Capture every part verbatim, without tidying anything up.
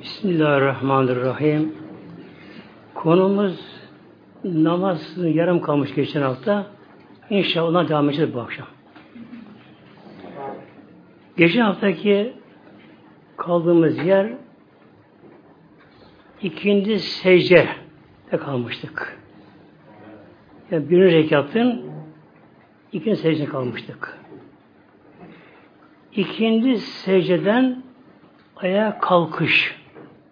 Bismillahirrahmanirrahim. Konumuz namaz yarım kalmış geçen hafta. İnşallah ona devam edeceğiz bu akşam. Geçen haftaki kaldığımız yer ikinci secdede kalmıştık. Yani birinci rekatın ikinci secdede kalmıştık. İkinci secdeden ayağa kalkış.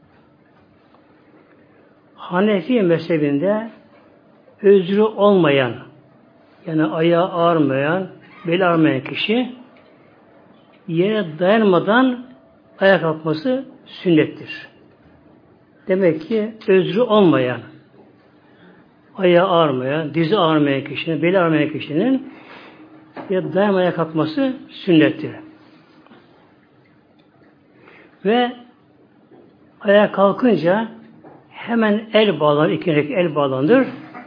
Hanefi mezhebinde özrü olmayan, yani ayağı ağrımayan, beli ağrımayan kişi yere dayanmadan ayağa kalkması sünnettir. Demek ki özrü olmayan, ayağı ağrımayan, dizi ağrımayan kişinin, beli ağrımayan kişinin yere dayanmaya kalkması sünnettir. Ve ayağa kalkınca hemen el bağlanır, iki rekat el bağlanır.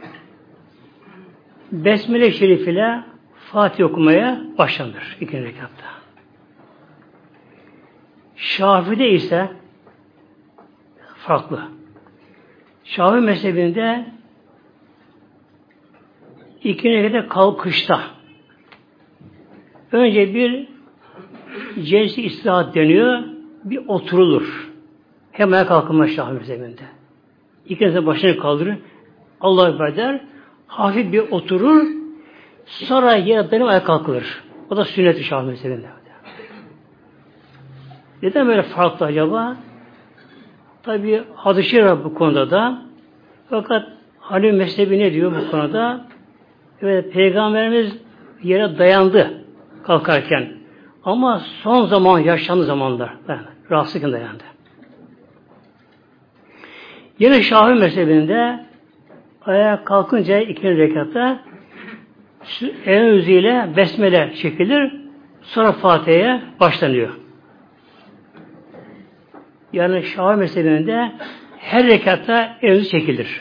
Besmele-i Şerif ile Fatih okumaya başlanır ikinci rekatta. Şafii'de ise farklı. Şafii mezhebinde ikinci rekatta kalkışta önce bir celsi istirahat deniyor, bir oturulur. Hemen kalkınma Şafii mezhebinde. İkinci başını kaldırır, Allahu Ekber der, hafif bir oturur, sonra yere dayanıp ayağa kalkılır. O da sünnet-i Şafii mezhebinde. Neden böyle farklı acaba? Tabi hadis-i şerif var bu konuda da. Fakat Hanefi mezhebi ne diyor bu konuda? Evet, Peygamberimiz yere dayandı kalkarken. Ama son zaman, yaşlandığı zamanlar dayandı. Rahatsızlıkla dayandı. Yine Şafii mezhebinde ayağa kalkınca ikinci rekatta el yüzüyle besmele çekilir, sonra Fatiha'ya başlanıyor. Yani Şafii mezhebinde her rekatta el yüzü çekilir.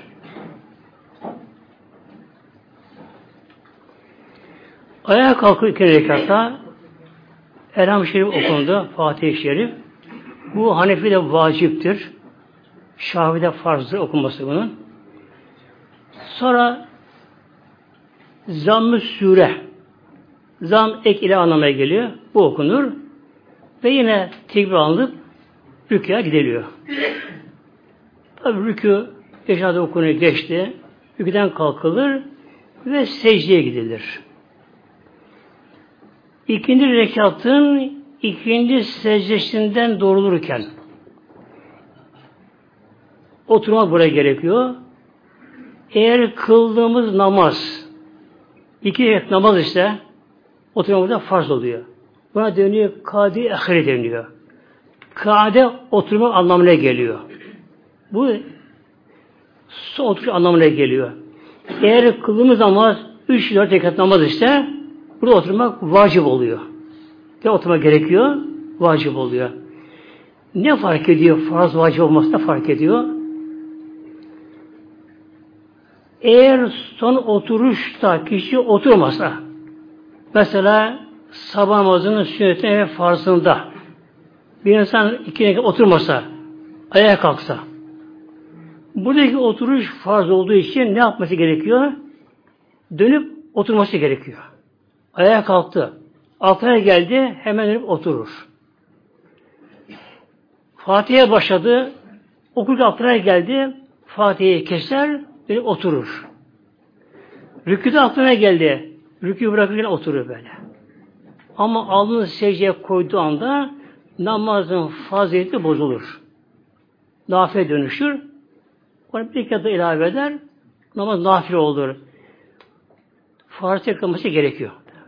Ayağa kalkıp ikinci rekatta Elham-ı Şerif okundu, Fatih-i Şerif. Bu Hanefi'de vaciptir. Şafii'de farzdır okunması bunun. Sonra Zamm-ı Sure. Zam ek ile anlamaya geliyor. Bu okunur. Ve yine tekbir alınıp rükûya gidiliyor. Tabi rükû eşhadü okunuyor, geçti. Rükûden kalkılır ve secdeye gidilir. İkinci rekatın ikinci secdesinden doğrulurken oturmak buraya gerekiyor. Eğer kıldığımız namaz iki rekat namaz ise oturmak burada farz oluyor. Buna dönüyor kâdi ahire deniyor. Kâde oturmak anlamına geliyor. Bu son oturuş anlamına geliyor. Eğer kıldığımız namaz üç dört rekat namaz ise burada oturmak vacip oluyor. Ya oturmak gerekiyor, vacip oluyor. Ne fark ediyor? Farz vacip olması da fark ediyor. Eğer son oturuşta kişi oturmasa, mesela sabah namazının sünnetine ve farzında bir insan iki rekat oturmasa, ayağa kalksa, buradaki oturuş farz olduğu için ne yapması gerekiyor? Dönüp oturması gerekiyor. Ayağa kalktı. Aklına geldi, hemen dönüp oturur. Fatiha'ya başladı, okurken aklına geldi, Fatiha'yı keser, dönüp oturur. Rükûda aklına geldi, rükû bırakırken oturur böyle. Ama alnını secdeye koyduğu anda namazın fazileti bozulur. Nafile dönüşür. Onu bir kez de ilave eder, namaz nafile olur. Farz kılması gerekiyor.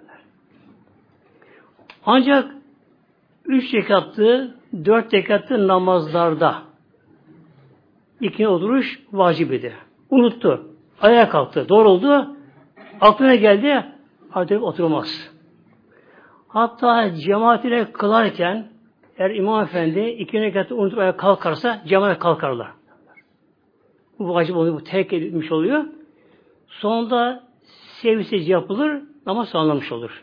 Ancak üç rekatlı, dört rekatlı namazlarda ikinci oturuş vacip idi. Unuttu. Ayağa kalktı. Doğruldu. Aklına geldi. Artık oturmaz. Hatta cemaat ile kılarken eğer İmam Efendi ikinci rekatı unutup ayağa kalkarsa cemaat kalkarlar. Bu vacip oluyor. Bu terk edilmiş oluyor. Sonunda sevgisiz yapılır. Namaz sağlanmış olur.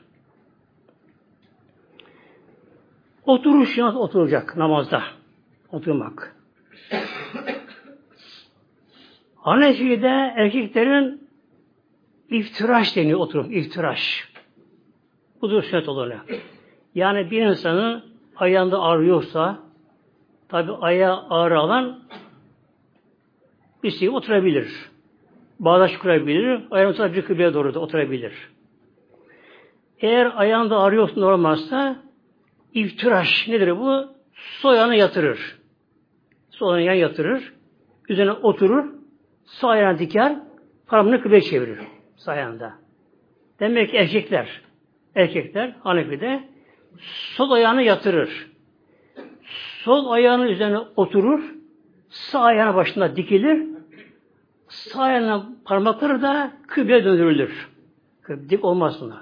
Oturuş yalnız oturacak namazda. Oturmak. Hanefi'de erkeklerin iftiraş deniyor oturup, iftiraş. Budur sünnet olanı. Yani bir insanın ayağında ağrıyorsa, tabi ayağı ağrı alan bir şey oturabilir. Bağdaş kurabilir, ayağını tutabilir, kıbleye doğru da oturabilir. Eğer ayağında ağrıyorsa normalse, iftiraş nedir bu? Sol ayağını yatırır. Sol ayağını yan yatırır, üzerine oturur, sağ ayağını diker, parmağını kıbleye çevirir sağ ayağında. Demek ki erkekler, erkekler Hanefi'de sol ayağını yatırır. Sol ayağının üzerine oturur, sağ ayağının başında dikilir, sağ ayağının parmakları da kıbleye döndürülür. Dik olmaz bunlar.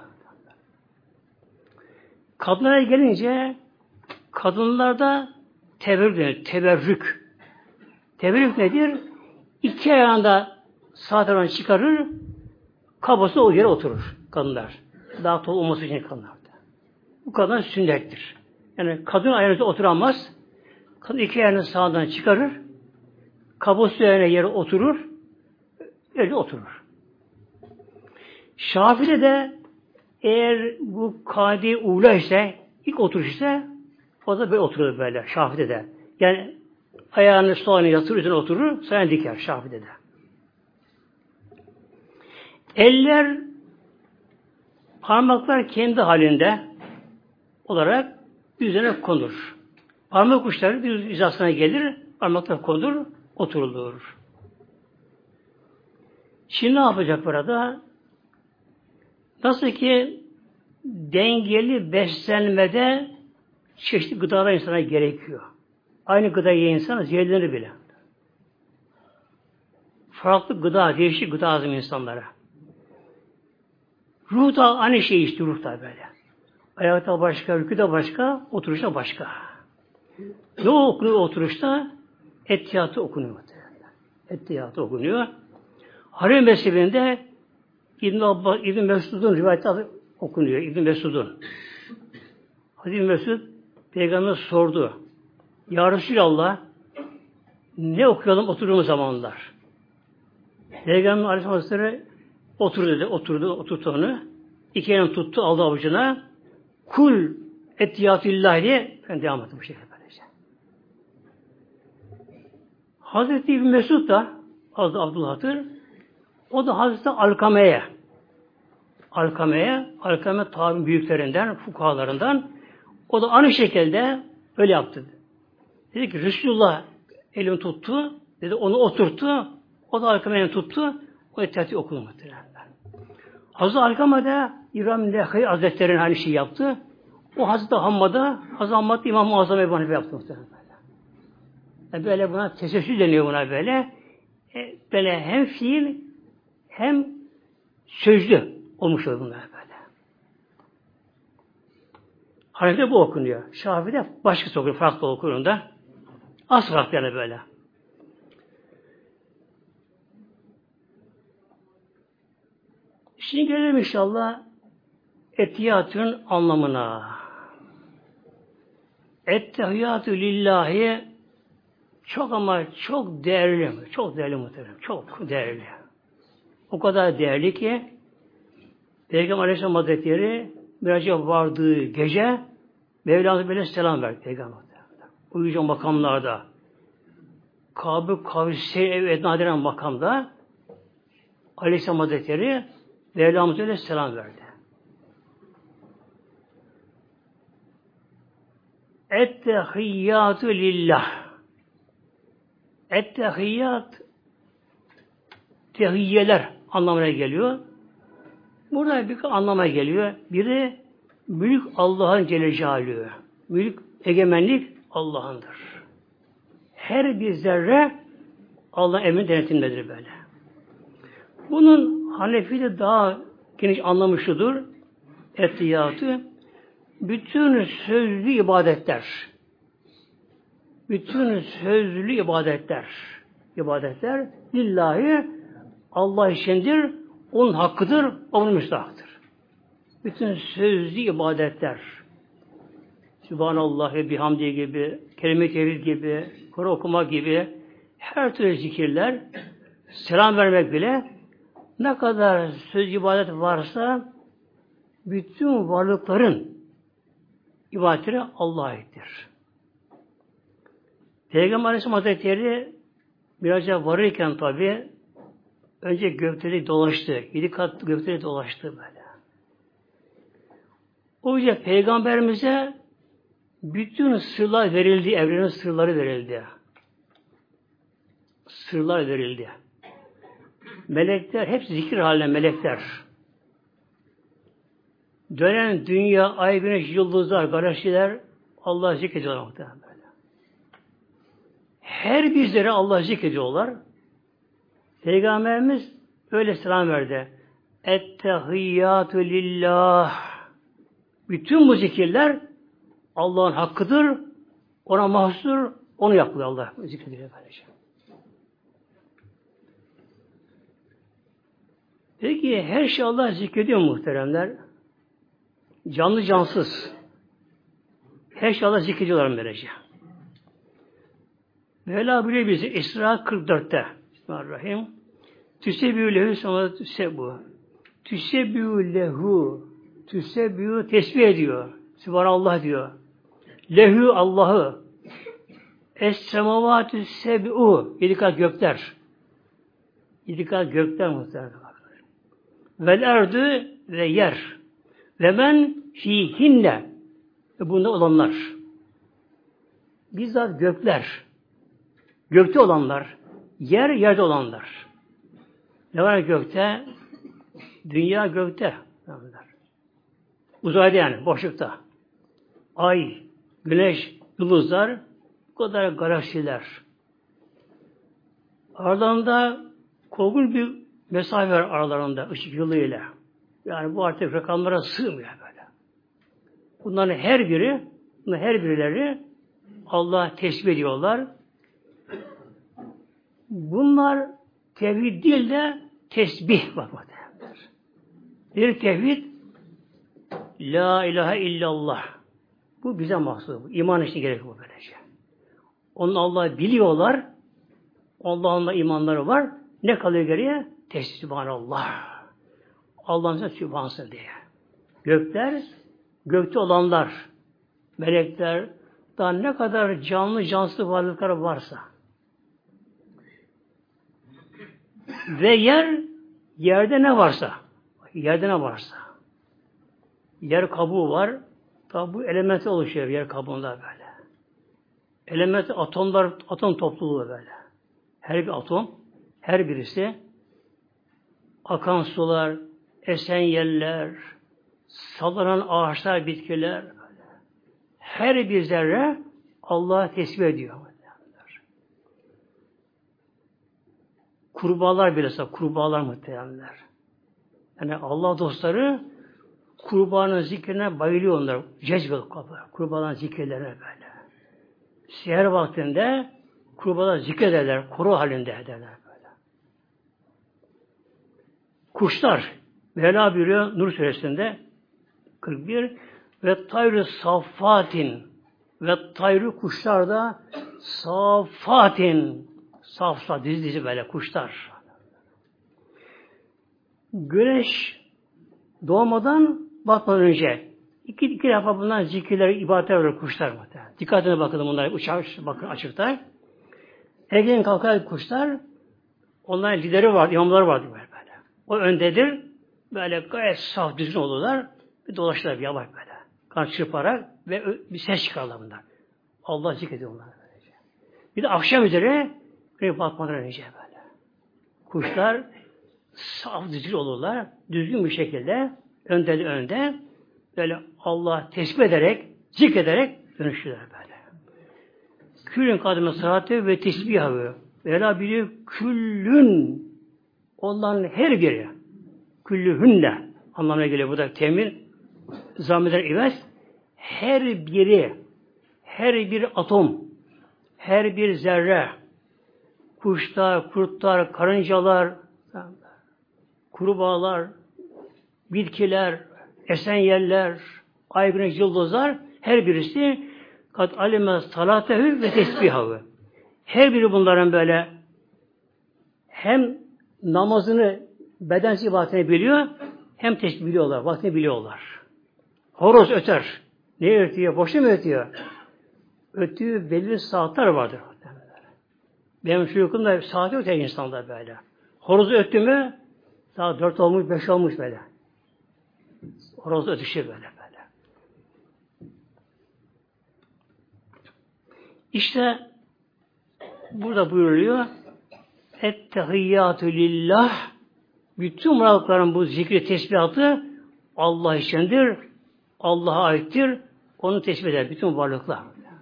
Kadınlara gelince, kadınlarda teberrük denir, teberrük. Teberrük nedir? İki ayağında sağ tarafını çıkarır, kabası o yere oturur kadınlar. Daha tol olması için kadınlarda. Bu kadın sünnettir. Yani kadın ayağınıza oturamaz, kadın iki ayağını sağdan çıkarır, kabası yerine yere oturur, öyle oturur. Şafii'de de eğer bu kadi ula ise, ilk oturuş ise, o da böyle oturur böyle Şafii'de de. Yani ayağını sol ayağını yatırır, üzerine oturur, sağ ayağını diker Şafii'de de. Eller, parmaklar kendi halinde olarak üzerine konur. Parmak uçları düz hizasına gelir, parmaklar konur, oturulur. Şimdi ne yapacak burada? Nasıl ki dengeli beslenmede çeşitli gıdalar insana gerekiyor. Aynı gıdayı yiyen insan zehirlenir bile. Farklı gıda, değişik gıda lazım insanlara. Ruh da aynı şey işte, ruh da böyle. Ayakta başka, rüküde başka, oturuşta başka. Ne okunuyor oturuşta? Ettiyatı okunuyor. Ettiyatı okunuyor. Harem mezhebinde İbn Abbas, İbn Mesud'un rivayeti okunuyor. İbn Mesud'un. Hazreti Mesud Peygamber sordu. Ya Resulallah, ne okuyalım oturduğumuz zamanlar? Peygamber Aleyhisselam Hazretleri otur dedi, oturdu, oturttu onu. İki elini tuttu, aldı avucuna. Kul ettiyatillâh diye ben devam ettim bu şekilde böylece. Hazreti İbn Mesud da Hazreti Abdülhatır, o da Hazreti Alkame'ye Alkame'ye, Alkame tabi'in büyüklerinden, fukahalarından, o da aynı şekilde öyle yaptı. Dedi ki Resulullah elini tuttu, dedi onu oturttu, o da Alkame'yi tuttu, o ettiyatı okudu muhtemelen. Hazreti Alkame'de İbrahim Nekhai Hazretleri'nin aynı şeyi yaptı. O Hazreti Hammad'a, Hazreti Hammad İmam-ı Azam Ebu Hanife yaptı muhtemelen. Yani böyle buna tesessül deniyor buna böyle. E, böyle hem fiil hem sözlü olmuş oluyor bunlar böyle. Hanefi'de bu okunuyor. Şafii'de başkası okuyor, farklı okuyor da. Az farklı yani böyle. Şimdi gelelim inşallah ettehiyatın anlamına. Ettehiyatü lillahi çok ama çok değerli. Çok değerli muhtemelen. Çok değerli. O kadar değerli ki Peygamber Aleyhisselam Hazretleri miraca vardığı gece Mevlamız böyle selam verdi Peygamber. Uyuyacak makamlarda Kâb-ı Kavseyn ev edna denen makamda Aleyhisselam Hazretleri Mevlamız öyle selam verdi. Ettehiyyatü lillah. Ettehiyyat tehiyyeler anlamına geliyor. Burada bir anlama geliyor. Biri mülk Allah'ın Celle Celaluhu. Mülk, egemenlik Allah'ındır. Her bir zerre Allah'ın emri denetimdedir böyle. Bunun Hanefi'de daha geniş anlamı şudur. Ettehiyatı bütün sözlü ibadetler. Bütün sözlü ibadetler. ibadetler lillahi Allah içindir, onun hakkıdır, onun müstahaktır. Bütün sözlü ibadetler, Sübhanallah ve bihamdi gibi, kelime-i tevhid gibi, Kur'an okuma gibi, her türlü zikirler, selam vermek bile ne kadar söz ibadet varsa bütün varlıkların ibadetleri Allah'a aittir. Peygamber Aleyhisselam Hazretleri birazca varırken tabi önce gökleri dolaştı. Yedi kat gökleri dolaştı böyle. O yüzden Peygamberimize bütün sırlar verildi, evrenin sırları verildi. Sırlar verildi. Melekler, hepsi zikir haline melekler. Dönen dünya, ay, güneş, yıldızlar, galaksiler Allah'ı zikrediyorlar muhtemelen böyle. Her bizlere Allah'ı zikrediyorlar. Peygamberimiz öyle selam verdi. Ettehiyyatü lillah. Bütün bu zikirler Allah'ın hakkıdır. Ona mahsustur. Onu yapıyor Allah. Zikrediyor böylece. Peki her şey Allah zikrediyor muhteremler. Canlı cansız. Her şey Allah zikrediyorlar böylece. Mevla buyuruyor bizi İsra kırk dörtte. Bismillahirrahmanirrahim. Tüsebbihü lehu sonra tüsebbu. Tüsebbihü lehu. Tüsebbihü tesbih ediyor. Sübhanallah diyor. Lehu Allah'ı. Es-semavatü seb'u. Yedi kat gökler. Yedi kat gökler muhtemelen. Vel erdu ve yer. Ve men fihinne. Ve bunda olanlar. Bizzat gökler. Gökte olanlar. Yer, yerde olanlar. Ne var gökte? Dünya gökte. Uzayda yani, boşlukta. Ay, güneş, yıldızlar, bu kadar galaksiler. Aralarında korkunç bir mesafe var aralarında, ışık yılıyla. Yani bu artık rakamlara sığmıyor böyle. Bunların her biri, bunların her birileri Allah tesbih ediyorlar. Bunlar tevhid değil de tesbih var. Bir tevhid, la ilahe illallah. Bu bize mahsus. İman için gerek bu böylece. Onun Allah'ı biliyorlar. Allah'ın imanları var. Ne kalıyor geriye? Tesbih Sübhanallah. Allah'ın Sübhansın diye. Gökler, gökte olanlar, melekler, daha ne kadar canlı cansız varlıklar varsa ve yer, yerde ne varsa, yerde ne varsa, yer kabuğu var, tabi bu elementi oluşuyor yer kabuğunda böyle. Element, atomlar, atom topluluğu böyle. Her bir atom, her birisi akan sular, esen yerler, sallanan ağaçlar, bitkiler, her bir zerre Allah'a tesbih ediyor. Kurbağalar bile ise, kurbağalar muhtemelenler. Yani Allah dostları kurbağanın zikrine bayılıyor onlar. Cezbel kapı. Kurbağanın zikirlerine böyle. Seher vaktinde kurbağalar zikrederler, koro halinde ederler böyle. Kuşlar, Mevla buyuruyor Nur suresinde kırk bir ve tayrı saffatin ve tayrı kuşlar da saffatin safsa dizi dizi böyle kuşlar. Güneş doğmadan batmadan önce iki, iki defa bunlar zikirler, ibadetler olur kuşlar. Dikkatine bakın bunlar uçar, bakın açıkta. Erken kalkar kuşlar, onların lideri var, imamları vardır böyle. O öndedir. Böyle gayet saf, düzgün olurlar. Bir dolaşırlar bir yavaş böyle. Kan çırparak ve bir ses çıkarlar bunlar. Allah zikrediyorlar. Böylece. Bir de akşam üzere bir batmadan önce böyle. Kuşlar saf, düzgün olurlar. Düzgün bir şekilde önde önde böyle Allah tesbih ederek, zikrederek dönüşürler böyle. Küllün kadime saati ve tesbihü. Vela biliyor küllün onların her biri küllühünle anlamına geliyor bu da temin zamiden ivez her biri her bir atom her bir zerre kuşlar, kurtlar, karıncalar kurbağalar bitkiler, esen yerler ay güneş yıldızlar her birisi kat alime salatehu ve tesbihahü Her biri bunların böyle hem namazını, bedensiz ibadetini biliyor, hem tesbih biliyorlar, vaktini biliyorlar. Horoz öter. Ne ötüyor? Boşuna mı ötüyor? Ötüğü belli saatler vardır. Benim çocukluğumda saat yok ya insanda böyle. Horozu öttü mü saat dört olmuş, beş olmuş böyle. Horoz ötüşü böyle böyle. İşte burada buyuruluyor ettehiyyatü lillah bütün varlıkların bu zikri tesbihatı Allah içindir. Allah'a aittir. Onu tesbih eder. Bütün varlıklar.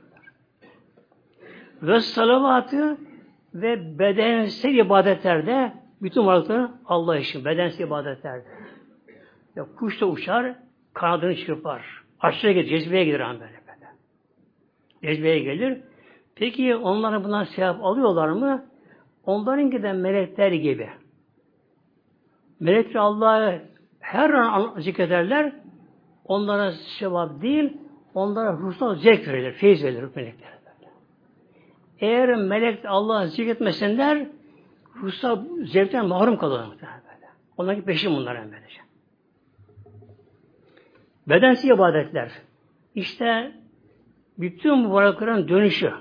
Ve salavatı ve bedensel ibadetlerde bütün varlıkların Allah için. Bedensel ibadetlerde. Ya kuş da uçar, kanadını çırpar. Aşağıya gelir, cezbeye gelir an böyle böyle. Cezbeye gelir. Peki onların bundan sevap alıyorlar mı? Onlarınki de melekler gibi. Melekler Allah'ı her an zikrederler. Onlara sevap değil, onlara ruhsal zevk verilir, feyiz verilir melekler. Eğer melek Allah'ı zikretmesinler, ruhsal zevkten mahrum kalırlar. Onların peşin bunlara böylece. Bedensiz ibadetler. İşte bütün bu varlıkların dönüşü.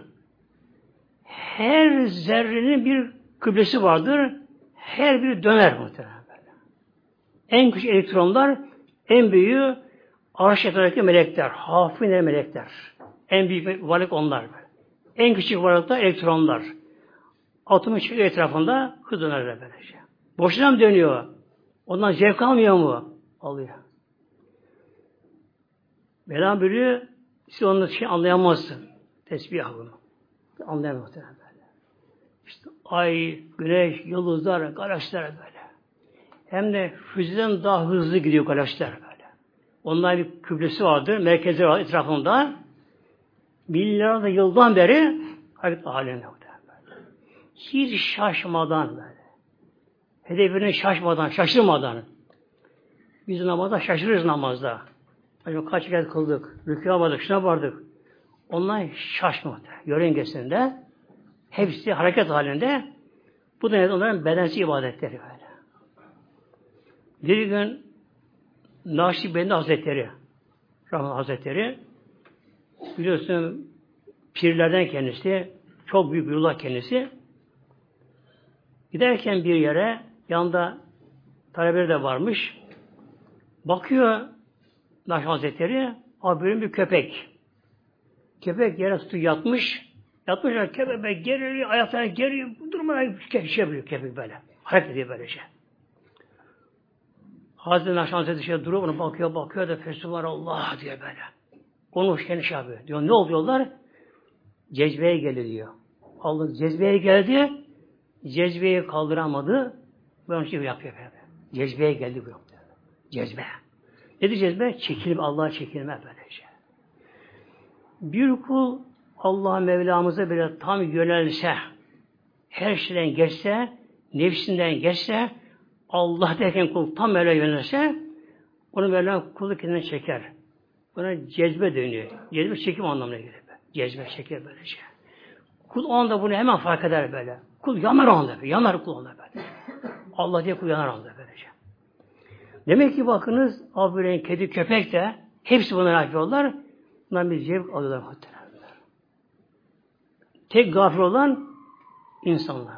Her zerrenin bir kıblesi vardır. Her biri döner muhtemelen böyle. En küçük elektronlar, en büyüğü arş etrafındaki melekler, hafine melekler. En büyük varlık onlar. En küçük varlık da elektronlar. Atomun çıkıyor etrafında hız döner böylece. Boşuna mı dönüyor? Ondan zevk almıyor mu? Alıyor. Mevlam buyuruyor, siz onun için anlayamazsın. Tesbih bunu. Anlayamazsın böyle. İşte ay, güneş, yıldızlar, galaksiler böyle. Hem de füzeden daha hızlı gidiyor galaksiler böyle. Onların bir kütlesi vardır, merkezi var etrafında. Milyarlarca yıldan beri hareket halinde böyle. Hiç şaşmadan böyle. Hedefine şaşmadan, şaşırmadan. Biz namazda şaşırırız namazda. Acaba kaç kez kıldık, rükû yapmadık, şuna vardık. Onlar şaşmadı. Yörüngesinde hepsi hareket halinde. Bu da nedir? Onların bedensiz ibadetleri böyle. Bir gün Nakşibendi Hazretleri Rahman Hazretleri biliyorsun pirlerden kendisi, çok büyük bir ullah kendisi. Giderken bir yere yanında talebeleri de varmış. Bakıyor Nakşibendi Hazretleri, abi bir köpek. Köpek yere tutup yatmış. Yatmışlar köpek geriyor, ayaklarına geriyor. Durmadan şey yapıyor köpek böyle. Hareket ediyor böylece. Hazreti Nakşibendi Hazretleri dışarı durup ona bakıyor, bakıyor da Fesubhan Allah diyor böyle. Onu kendi şey yapıyor. Diyor, ne oluyorlar? Cezbeye geldi diyor. Allah cezbeye geldi. Cezbeyi kaldıramadı. Ben şey yapıyor böyle. Cezbeye geldi bu. Cezbe. Nedir cezbe? Çekilme, Allah'a çekilme böylece. Bir kul Allah Mevlamıza bile tam yönelse, her şeyden geçse, nefsinden geçse, Allah derken kul tam Mevla yönelse, onu Mevlam kulu kendine çeker. Buna cezbe dönüyor. Cezbe çekim anlamına gelir. Cezbe çeker böylece. Kul o anda bunu hemen fark eder böyle. Kul yanar o anda. Yanar kul anda böyle. Allah diye kul yanar anda böylece. Demek ki bakınız abilerin kedi, köpek de hepsi bunları yapıyorlar. Bundan bir zevk alıyorlar muhtemelen. Tek gafil olan insanlar.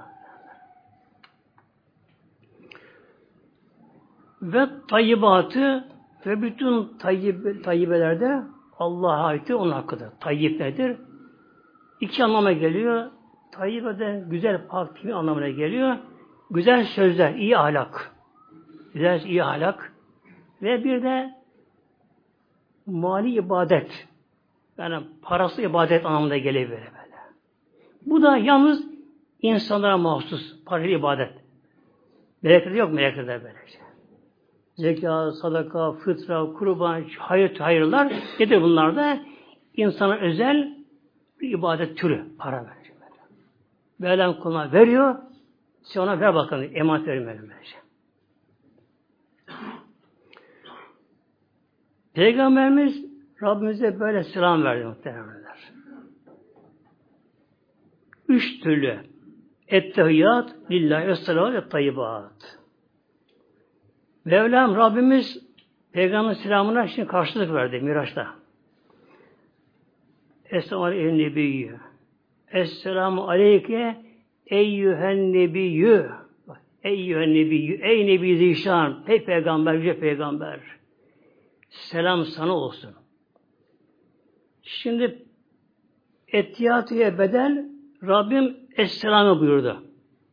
Ve tayyibatı ve bütün tayyib, tayyibelerde Allah'a aittir, onun hakkıdır. Tayyib nedir? İki anlama geliyor. Tayyibe de güzel, pak, temiz anlamına geliyor. Güzel sözler, iyi ahlak. Güzel, iyi ahlak. Ve bir de mali ibadet. Yani parası ibadet anlamında geliyor böyle böyle. Bu da yalnız insanlara mahsus paralı ibadet. Melekler yok, melekler böylece. Zeka, sadaka, fıtra, kurban, hayır, hayırlar nedir bunlar da? İnsana özel bir ibadet türü. Para verecek. Mevlam kuluna veriyor. Size ona ver bakalım. Emanet verin böylece. Peygamberimiz Rabbimize böyle selam verdi muhtemelenler. Üç türlü. Ettehiyyat, lillahi ve salavat ve tayyibat. Mevlam Rabbimiz Peygamber selamına şimdi karşılık verdi Miraç'ta. Esselamu aleyhi nebiyyü. Esselamu aleyke eyyühen nebiyyü. Eyyühen nebiyyü. Ey Nebi Zişan. Ey Peygamber, yüce Peygamber. Selam sana olsun. Şimdi Ettiyatüye bedel Rabbim Esselam'ı buyurdu.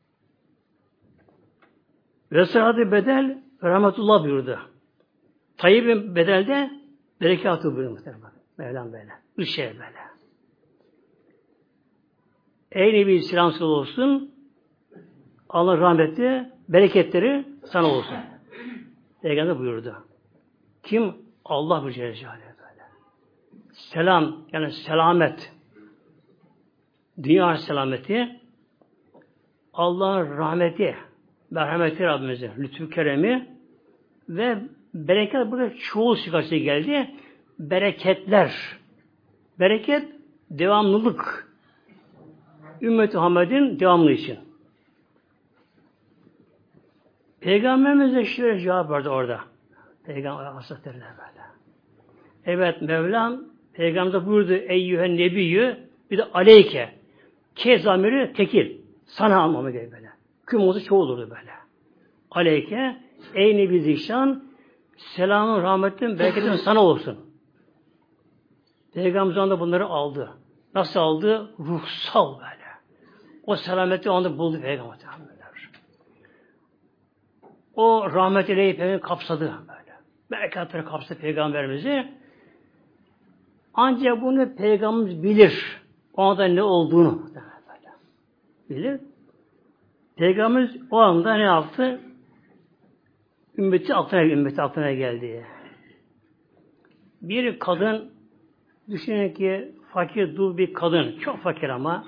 Ve sıhhatı bedel Rahmetullah buyurdu. Tayyib'in bedelde berekatı buyurdu. Mevlam böyle. Üç şey böyle. Ey Nebi selam sana olsun. Allah rahmeti, bereketleri sana olsun. Peygamber buyurdu. Kim? Allah bu Celle Celaluhu böyle. Selam, yani selamet. Dünya selameti, Allah'ın rahmeti, merhameti Rabbimizin, lütfu keremi ve bereket burada çoğul sıfatı geldi. Bereketler. Bereket, devamlılık. Ümmet-i Muhammed'in devamlı için. Peygamberimiz de şöyle cevap verdi orada. Peygamber Hazretleri böyle. Evet Mevlam Peygamber buyurdu eyyühen nebiyyü bir de aleyke. Ke zamiri tekil. Sana anlamı gibi böyle. Kümüzü çoğulurdu böyle. Aleyke ey Nebi Zişan selamın, rahmetin, bereketin sana olsun. Peygamber de bunları aldı. Nasıl aldı? Ruhsal böyle. O selameti o anda buldu Peygamber. O rahmet ile Peygamber kapsadı böyle. Berekatları kapsadı Peygamberimizi. Ancak bunu Peygamberimiz bilir. O anda ne olduğunu böyle. Bilir. Peygamberimiz o anda ne yaptı? Ümmeti aklına, ümmeti aklına geldi. Bir kadın düşünün ki fakir, dul bir kadın. Çok fakir ama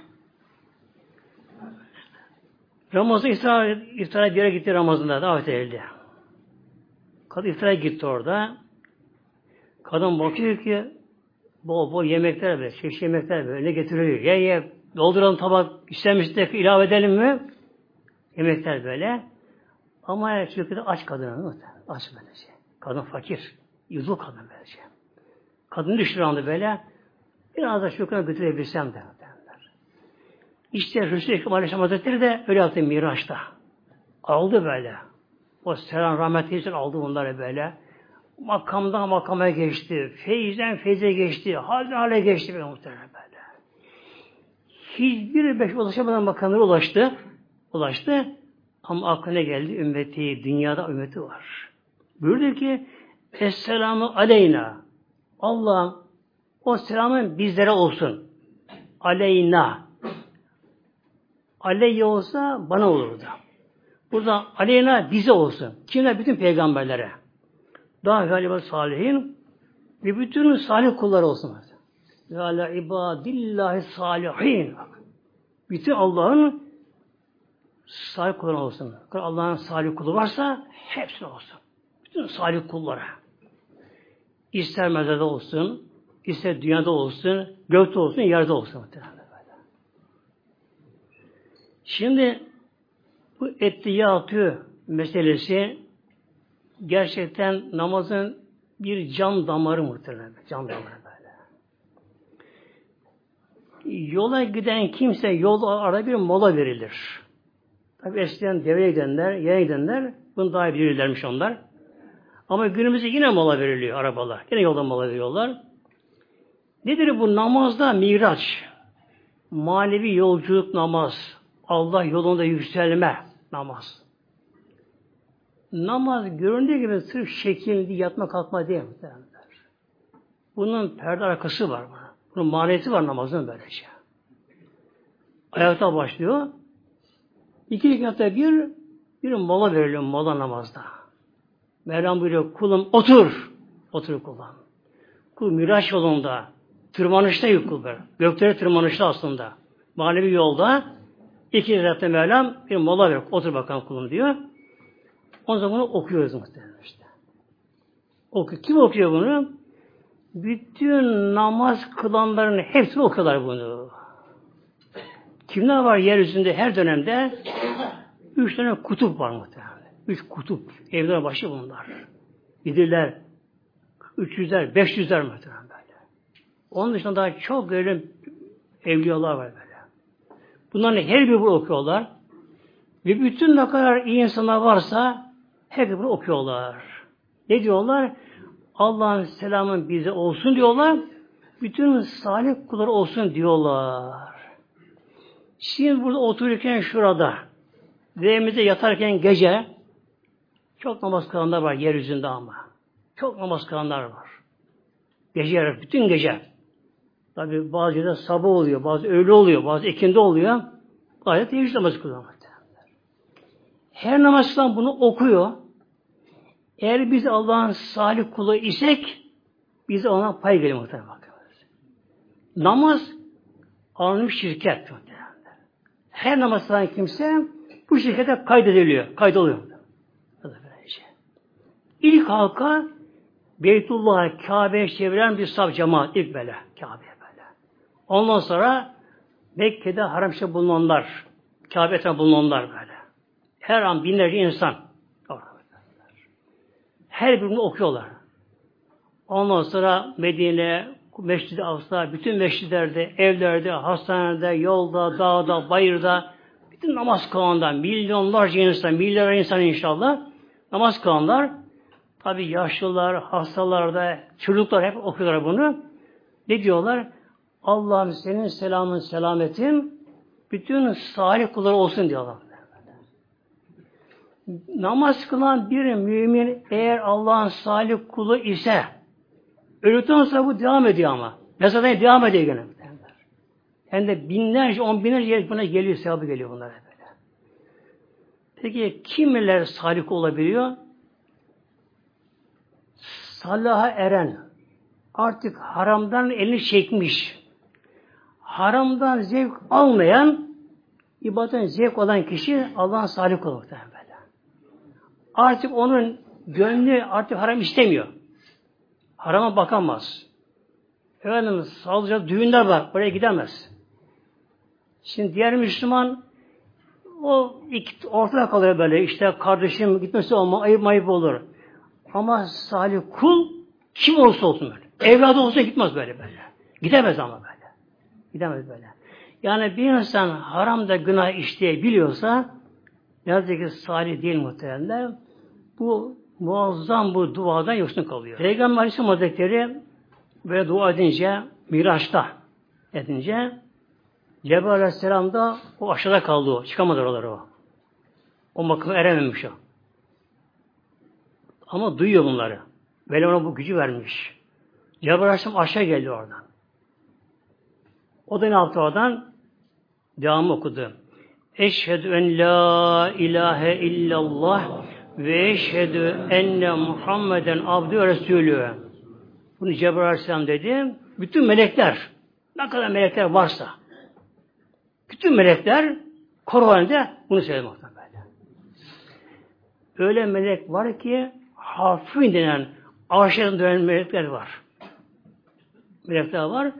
Ramazan iftara, iftara bir yere gitti Ramazan'da davet edildi. Kadın iftara gitti orada. Kadın bakıyor ki bol bol yemekler böyle, çeşitli yemekler böyle ne getiriyor? Ye ye, dolduralım tabak, istenmişse ilave edelim mi? Yemekler böyle. Ama çünkü de aç kadın. Aç böylece. Kadın fakir. Yudul kadın böylece. Kadın düştü anda böyle. Biraz da şükran götürebilsem de. İşte Resul-i Ekrem Aleyhisselam Hazretleri de öyle yaptı Miraç'ta. Aldı böyle. O selam rahmeti için aldı bunları böyle. Makamdan makama geçti. Feyizden feyze geçti. Halden hale geçti böyle muhtemelen böyle. Hiçbir beş ulaşamadan makamlara ulaştı. Ulaştı. Ama aklına geldi ümmeti. Dünyada ümmeti var. Buyurdu ki Esselamu aleyna. Allah'ım o selamın bizlere olsun. Aleyna. Aleyye olsa bana olurdu. Burada aleyna bize olsun. Kimler? Bütün peygamberlere. Daha galiba salihin ve bütün salih kulları olsun. Ve ala ibadillahi salihin. Bütün Allah'ın salih kulları olsun. Allah'ın salih kulu varsa hepsi olsun. Bütün salih kullara. İster mezarda olsun, ister dünyada olsun, gökte olsun, yerde olsun. Şimdi bu ettiyatü meselesi gerçekten namazın bir can damarı muhtemelen. Can damarı böyle. Yola giden kimse yol arada bir mola verilir. Tabi eskiden deveye gidenler, yaya gidenler bunu daha iyi bilirlermiş onlar. Ama günümüzde yine mola veriliyor arabalar. Yine yolda mola veriyorlar. Nedir bu namazda miraç? Manevi yolculuk namaz. Allah yolunda yükselme namaz. Namaz göründüğü gibi sırf şekilli yatma kalkma değil. Bunun perde arkası var. Bunun maniyeti var namazın böylece. Ayakta başlıyor. İki rekatta bir bir mola veriliyor mola namazda. Mevlam buyuruyor kulum otur. Otur kulum. Kul miraç yolunda tırmanışta yok kul böyle. Göklere tırmanışta aslında. Manevi yolda İki rekatta Mevlam bir mola ver. Otur bakalım kulum diyor. O zaman okuyoruz muhtemelen işte. Oku. Kim okuyor bunu? Bütün namaz kılanların hepsi okuyorlar bunu. Kimler var yeryüzünde her dönemde? Üç tane kutup var muhtemelen. Üç kutup. Evler başı bunlar. Gidirler. Üç yüzler, beş yüzler muhtemelen böyle. Onun dışında daha çok öyle evliyalar var böyle. Bunların her biri bunu okuyorlar. Ve bütün ne kadar iyi insanlar varsa her bunu okuyorlar. Ne diyorlar? Allah'ın selamı bize olsun diyorlar. Bütün salih kulları olsun diyorlar. Şimdi burada otururken şurada ve evimizde yatarken gece çok namaz kılanlar var yeryüzünde ama. Çok namaz kılanlar var. Gece yarı, bütün gece. Tabi bazı yerde sabah oluyor, bazı öğle oluyor, bazı ikindi oluyor. Gayet teheccüd namazı kılıyor. Her namaz kılan bunu okuyor. Eğer biz Allah'ın salih kulu isek biz ona pay geliyor muhtemelen. Namaz alınmış şirket. Her namaz kılan kimse bu şirkete kaydediliyor. Kaydoluyor. İlk halka Beytullah'a, Kabe'ye çeviren bir saf cemaat. İlk böyle. Kabe'ye böyle. Ondan sonra Mekke'de haram-ı bulunanlar, Kabe'de bulunanlar böyle. Her an binlerce insan. Her birini okuyorlar. Ondan sonra Medine, Mescid-i Aksa, bütün mescidlerde, evlerde, hastanede, yolda, dağda, bayırda, bütün namaz kılanlar, milyonlarca insan, milyonlarca insan inşallah namaz kılanlar, tabi yaşlılar, hastalarda, çocuklar hep okuyorlar bunu. Ne diyorlar? Allah'ım senin selamın, selametin bütün salih kulları olsun diyorlar. Namaz kılan bir mümin eğer Allah'ın salih kulu ise öldükten sonra bu devam ediyor ama. Mesela devam ediyor gene. Hem de binlerce, on binlerce buna geliyor, sevabı geliyor bunlara böyle. Peki kimler salih olabiliyor? Salaha eren, artık haramdan elini çekmiş, haramdan zevk almayan, ibadetten zevk alan kişi Allah'ın salih kulu muhtemelen böyle. Artık onun gönlü artık haram istemiyor. Harama bakamaz. Efendim sadece düğünler var. Oraya gidemez. Şimdi diğer Müslüman o iki, ortada kalıyor böyle. İşte kardeşim gitmesi olma ayıp mayıp olur. Ama salih kul kim olursa olsun böyle. Evladı olsa gitmez böyle böyle. Gidemez ama böyle. Gidemez böyle. Yani bir insan haramda günah işleyebiliyorsa ne yazık ki salih değil muhtemelenler. Bu muazzam bu duadan yoksun kalıyor. Peygamber Aleyhisselam Hazretleri böyle dua edince, Miraç'ta edince Cebrail Aleyhisselam da o aşağıda kaldı o. Çıkamadı oraları o. O makama erememiş o. Ama duyuyor bunları. Böyle ona bu gücü vermiş. Cebrail Aleyhisselam aşağı geldi oradan. O da ne yaptı oradan? Devamı okudu. Eşhedü en la ilahe illallah ve eşhedü enne Muhammeden abdü ve resulü. Bunu Cebrail Aleyhisselam dedi. Bütün melekler, ne kadar melekler varsa, bütün melekler koro halinde bunu söyledi böyle. Öyle melek var ki hafif denen arşeden dönen melekler var. Melekler var.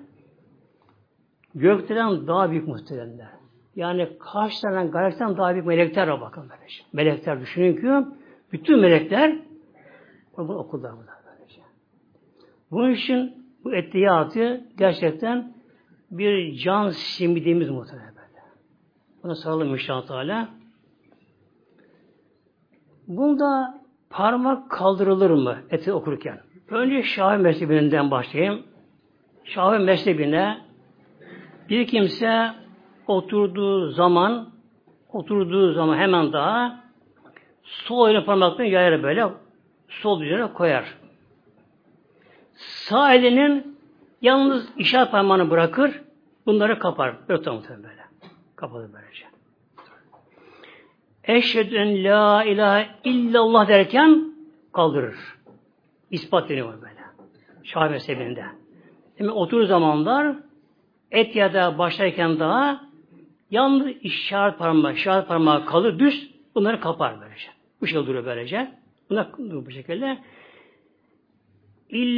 Gökten daha büyük muhteremler. Yani kaç tane galaksiden daha büyük melekler var bakın böylece. Melekler düşünün ki bütün melekler bunu okullar burada böylece. Bunun için bu ettiyatı gerçekten bir can simidimiz muhtemelen böyle. Buna saralım inşallah Teala. Bunda parmak kaldırılır mı eti okurken? Önce Şafii mezhebinden başlayayım. Şafii mezhebine bir kimse oturduğu zaman oturduğu zaman hemen daha sol elini parmaklarını yayar böyle sol üzerine koyar. Sağ elinin yalnız işaret parmağını bırakır, bunları kapar. Böyle muhtemelen böyle. Kapalı böylece. Eşhedü en la ilahe illallah derken kaldırır. İspat deniyor böyle. Şafii mezhebinde. Şimdi oturduğu zamanlar et ya da başlarken daha yalnız işaret parmağı, işaret parmağı kalır düz, bunları kapar böylece. Bu şekilde duruyor böylece. Bunlar bu şekilde.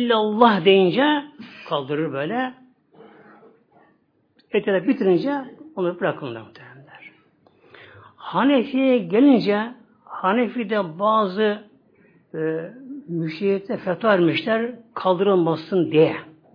İllallah deyince kaldırır böyle. Et ya da bitirince onu bırakınlar muhtemelenler. Hanefi'ye gelince Hanefi'de bazı e, müşehite fetva vermişler kaldırılmasın diye.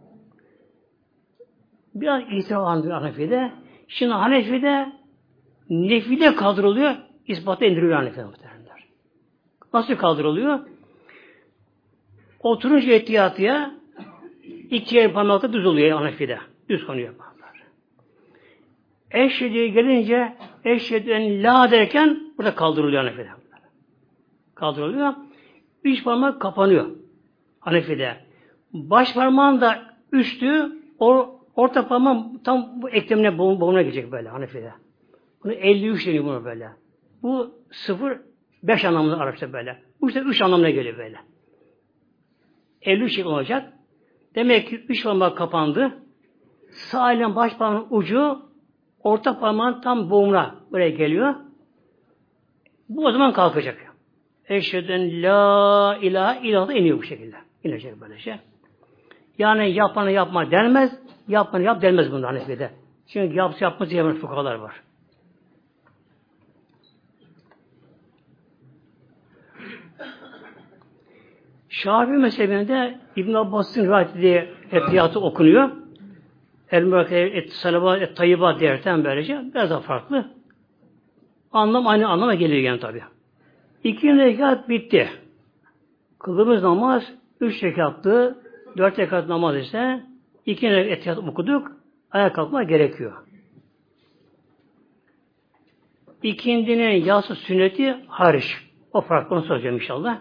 Biraz itiraf anlıyor Hanefi'de. Şimdi Hanefi'de nefide kaldırılıyor, ispatı indiriyor Hanefi'de muhtemelenler. Nasıl kaldırılıyor? Oturunca ettiyatıya iki el parmakla düz oluyor Hanefi'de. Düz konuyor parmaklar. Eşhedü'ye gelince eşhedü'en la derken burada kaldırılıyor Hanefi'de. Kaldırılıyor. Üç parmak kapanıyor Hanefi'de. Baş parmağın da üstü o orta parmağın tam bu eklemine boğumuna girecek böyle Hanefi'de. Bunu elli üç deniyor bunu böyle. Bu sıfır beş anlamında Arapça böyle. Bu işte üç anlamına geliyor böyle. elli üç şekil olacak. Demek ki üç parmak kapandı. Sağ elin baş parmağın ucu orta parmağın tam boğumuna buraya geliyor. Bu o zaman kalkacak. Eşheden la ilahe illallah iniyor bu şekilde. İnecek böyle şey. Yani yapanı yapma denmez, yapanı yap denmez bunda Hanefi'de. Çünkü yapsa yapmaz diye fukahalar var. Şafii mezhebinde İbn Abbas'ın rivayeti diye etiyatı okunuyor. El-Mürake et Salavat et Tayyibat derken böylece biraz daha farklı. Anlam aynı anlama geliyor yani tabi. İki rekat bitti. Kıldığımız namaz üç rekattı. Dört rekat namaz ise iki rekat etiyat okuduk. Ayağa kalkma gerekiyor. İkindinin yası sünneti hariç. O farklı onu soracağım inşallah.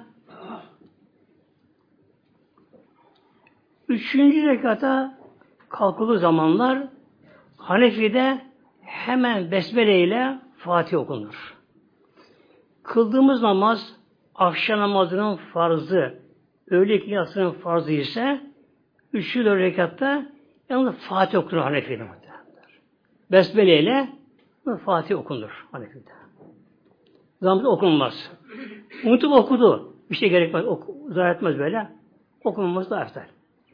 Üçüncü rekata kalkılı zamanlar Hanefi'de hemen besmele ile Fatih okunur. Kıldığımız namaz akşam namazının farzı, öğle ikindisinin farzı ise üçüncü rekatta yalnız Fatih okunur Hanefi'de. Besmele ile Fatih okunur Hanefi'de. Zamanında okunmaz. Unutup okudu. Bir şey gerekmez. Oku, zarar etmez böyle. Okunması da artar.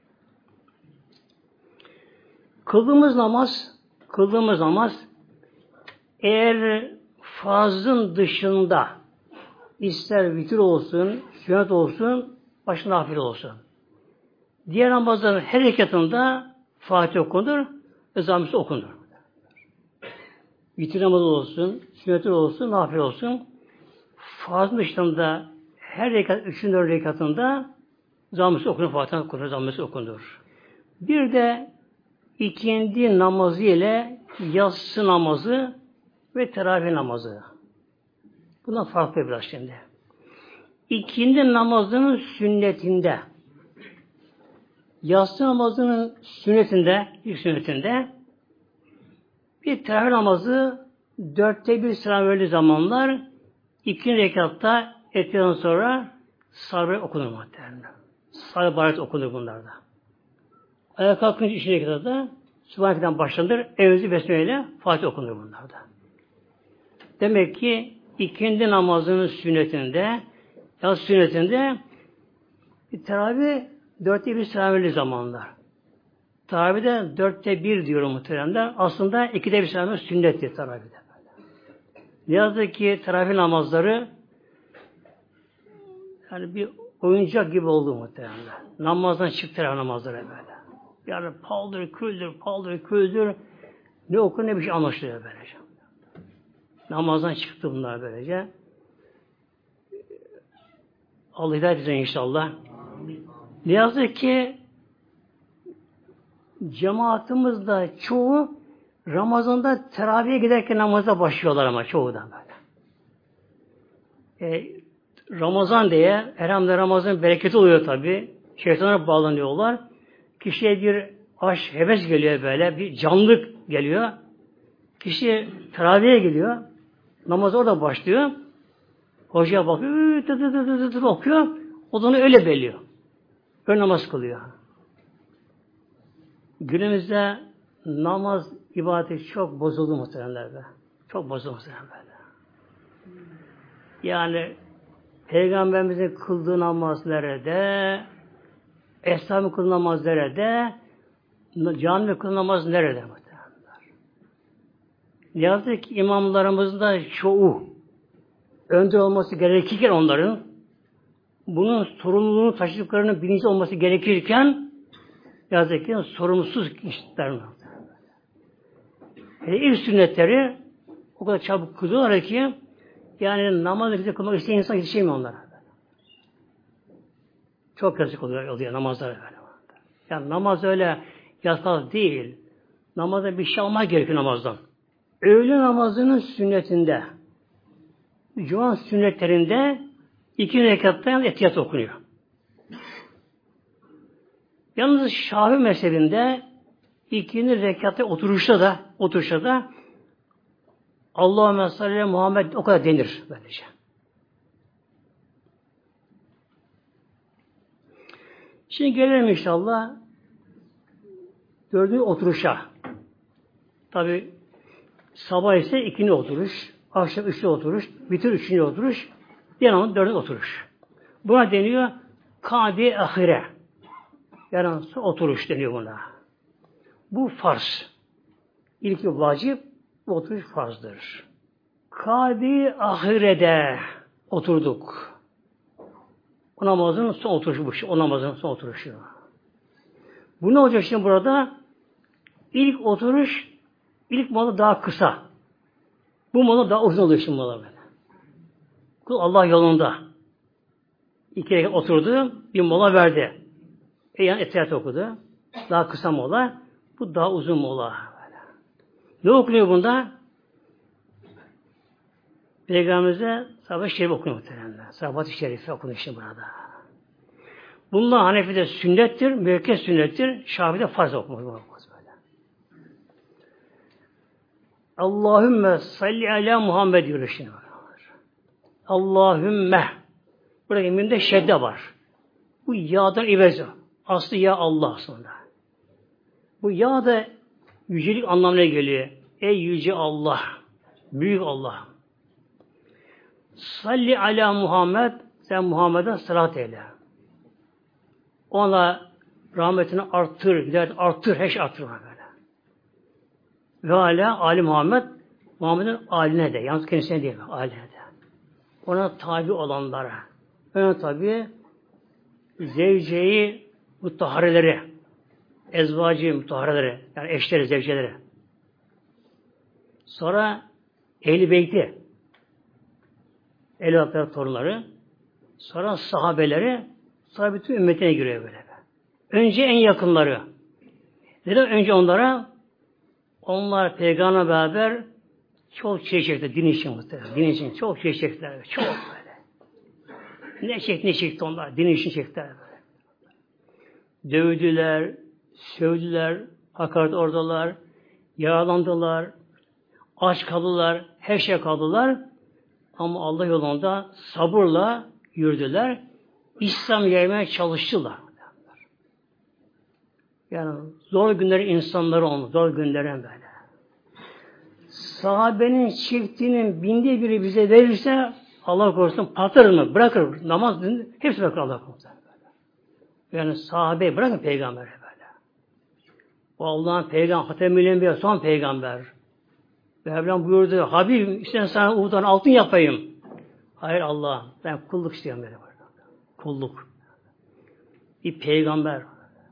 Kıldığımız namaz, kıldığımız namaz eğer farzın dışında ister vitir olsun, sünnet olsun, başına nafile olsun. Diğer namazların her rekatında Fatih okunur, ezamisi okunur. Vitir namazı olsun, sünnet olsun, nafile olsun. Farzın dışında her rekat, üçüncü dört rekatında ezamisi okunur, Fatih okunur, ezamisi okunur. Bir de İkindi namazı ile yatsı namazı ve teravih namazı. Bundan farklı biraz şimdi. İkindi namazının sünnetinde, yatsı namazının sünnetinde, ilk sünnetinde bir teravih namazı dörtte bir sıra verdiği zamanlar ikinci rekatta ettikten sonra sabır okunur muhtemelen. Sabır barit okunur bunlarda. Ayağa kalkınca üçüncü rekatta Sübhaneke'den başlanır. Evzi besmeyle Fatih okunur bunlarda. Demek ki ikindi namazının sünnetinde ya sünnetinde teravih dörtte bir teravihli zamanlar. Teravihde dörtte bir diyorum muhteremler. Aslında ikide bir teravih sünnettir teravihde. Ne yazık ki teravih namazları yani bir oyuncak gibi oldu muhteremler. Namazdan çıktı teravih namazları böyle. Yani paldır, küldür, paldır, küldür. Ne okur ne bir şey anlaşılıyor böylece. Namazdan çıktı bunlar böylece. Allah hidayet etsin inşallah. Ne yazık ki cemaatimizde çoğu Ramazan'da teravihe giderken namaza başlıyorlar ama çoğu da böyle. E, Ramazan diye, herhalde Ramazan bereketi oluyor tabi. Şeytanlara bağlanıyorlar. Kişiye bir aşk, heves geliyor böyle, bir canlılık geliyor. Kişi teravihe gidiyor. Namaz orada başlıyor. Hocaya bakıyor, tı tı tı tı tı okuyor. O da onu öyle belliyor. Öyle namaz kılıyor. Günümüzde namaz ibadeti çok bozuldu muhtemelen be. Çok bozuldu muhtemelen böyle. Yani Peygamberimizin kıldığı namaz nerede? Eshab-ı kıldığı namaz nerede? Camide kıldığı namaz nerede? Ne yazık ki imamlarımızın da çoğu önde olması gerekirken onların bunun sorumluluğunu taşıdıklarının bilinci olması gerekirken yazık ki sorumsuz kişiler. Yani ilk sünnetleri o kadar çabuk kılıyorlar ki yani namazı bize kılmak isteyen insan yetişemiyor onlara. Çok yazık oluyor, oluyor namazlar böyle. Yani namaz öyle yasak değil. Namaza bir şey almak gerekiyor namazdan. Öğle namazının sünnetinde, cuma sünnetlerinde iki rekatta etiyat okunuyor. Yalnız Şafii mezhebinde ikinci rekatta oturuşta da oturuşta da Allahümme salli Muhammed o kadar denir böylece. Şimdi gelelim inşallah dördüncü oturuşa. Tabi sabah ise ikinci oturuş, akşam üçüncü oturuş, bitir üçüncü oturuş, yanımda dördüncü oturuş. Buna deniyor kadi ahire. Yani oturuş deniyor buna. Bu farz. İlki vacip, bu oturuş farzdır. Kadi ahirede oturduk. O namazın son oturuşu bu. O namazın son oturuşu. Bu ne olacak şimdi burada? İlk oturuş, ilk mola daha kısa. Bu mola daha uzun oluyor şimdi mola böyle. Kul Allah yolunda. İki rekat oturdu, bir mola verdi. E yani etiyat okudu. Daha kısa mola. Bu daha uzun mola. Böyle. Ne okunuyor bunda? Peygamberimize sahabe-i şerif okunuyor muhtemelen. Sahabat-ı şerife okunuyor şimdi burada. Bunlar Hanefi'de sünnettir, müekked sünnettir, Şafii'de farz okumak. Allahümme salli ala Muhammed diyor şimdi. Allahümme. Burada eminde şedde var. Bu yağdan ivezi. Aslı ya Allah aslında. Bu yağ da yücelik anlamına geliyor. Ey yüce Allah. Büyük Allah. Salli ala Muhammed. Sen Muhammed'e salat eyle. Ona rahmetini arttır, gider arttır, her şey arttır böyle. Ve âlâ âli Muhammed, Muhammed'in âline de, yalnız kendisine değil, âline de. Ona tabi olanlara, ona tabi zevceyi mutahhareleri, ezvacı mutahhareleri, yani eşleri, zevceleri. Sonra ehl-i beyti, evlatları, torunları, sonra sahabeleri, sonra bütün ümmetine giriyor böyle. Önce en yakınları. Neden önce onlara? Onlar peygamberle beraber çok şey çekti din için muhtemelen. Din için çok şey çektiler. Çok böyle. Ne çekti ne çekti onlar. Din için çektiler böyle. Dövdüler, sövdüler, hakaret oradalar, yaralandılar, aç kaldılar, her şey kaldılar. Ama Allah yolunda sabırla yürüdüler. İslam yaymaya çalıştılar. Yani zor günleri insanları olmuş. Zor günlerin böyle. Sahabenin çiftinin binde biri bize verirse Allah korusun patır mı? Bırakır. Namaz hepsi bırakır Allah korusun. Böyle. Yani sahabeyi bırakın peygamberi böyle. O Allah'ın peygamber, Hatemül Enbiya son peygamber. Mevlam buyurdu. Habib işte sana Uhud'dan altın yapayım. Hayır Allah. Ben kulluk istiyorum böyle. Kulluk. Bir peygamber.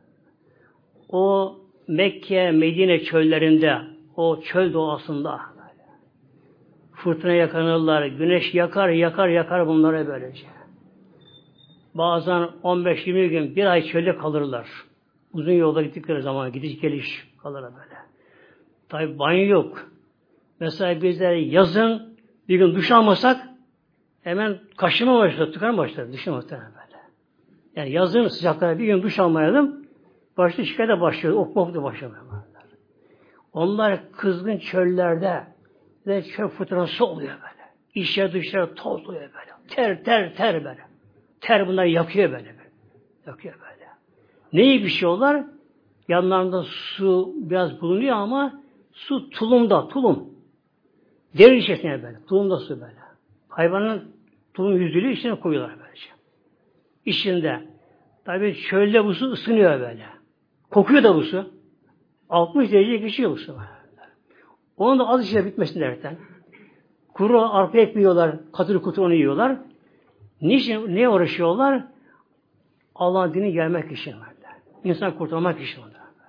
O Mekke, Medine çöllerinde, o çöl doğasında fırtına yakanırlar, güneş yakar, yakar, yakar bunlara böylece. Bazen on beş yirmi gün, bir ay çölde kalırlar. Uzun yolda gittikleri zaman gidiş geliş kalırlar böyle. Tabi banyo yok. Mesela bizler yazın bir gün duş almasak hemen kaşıma başlar, tıkanma başlar, duşa başlar böyle. Yani yazın sıcaklara bir gün duş almayalım, başta şikayete başlıyor, okmak da başlıyor. Onlar kızgın çöllerde ve çöl fırtınası oluyor böyle. İçeri dışarı toz oluyor böyle. Ter ter ter böyle. Ter bunları yakıyor böyle. böyle. Yakıyor böyle. Neyi bir şey olar? Yanlarında su biraz bulunuyor ama su tulumda, tulum. Derin içerisinde böyle. Tulumda su böyle. Hayvanın tulum yüzülü içine koyuyorlar böylece. İçinde. Tabii çölde bu su ısınıyor böyle. Kokuyor da bu su. altmış derece geçiyor bu su. Onun da az işe bitmesin derken. Kuru arpa ekmeği yiyorlar, katır kutu onu yiyorlar. Niçin, neye uğraşıyorlar? Allah'ın dini gelmek için. İnsan kurtulmak için.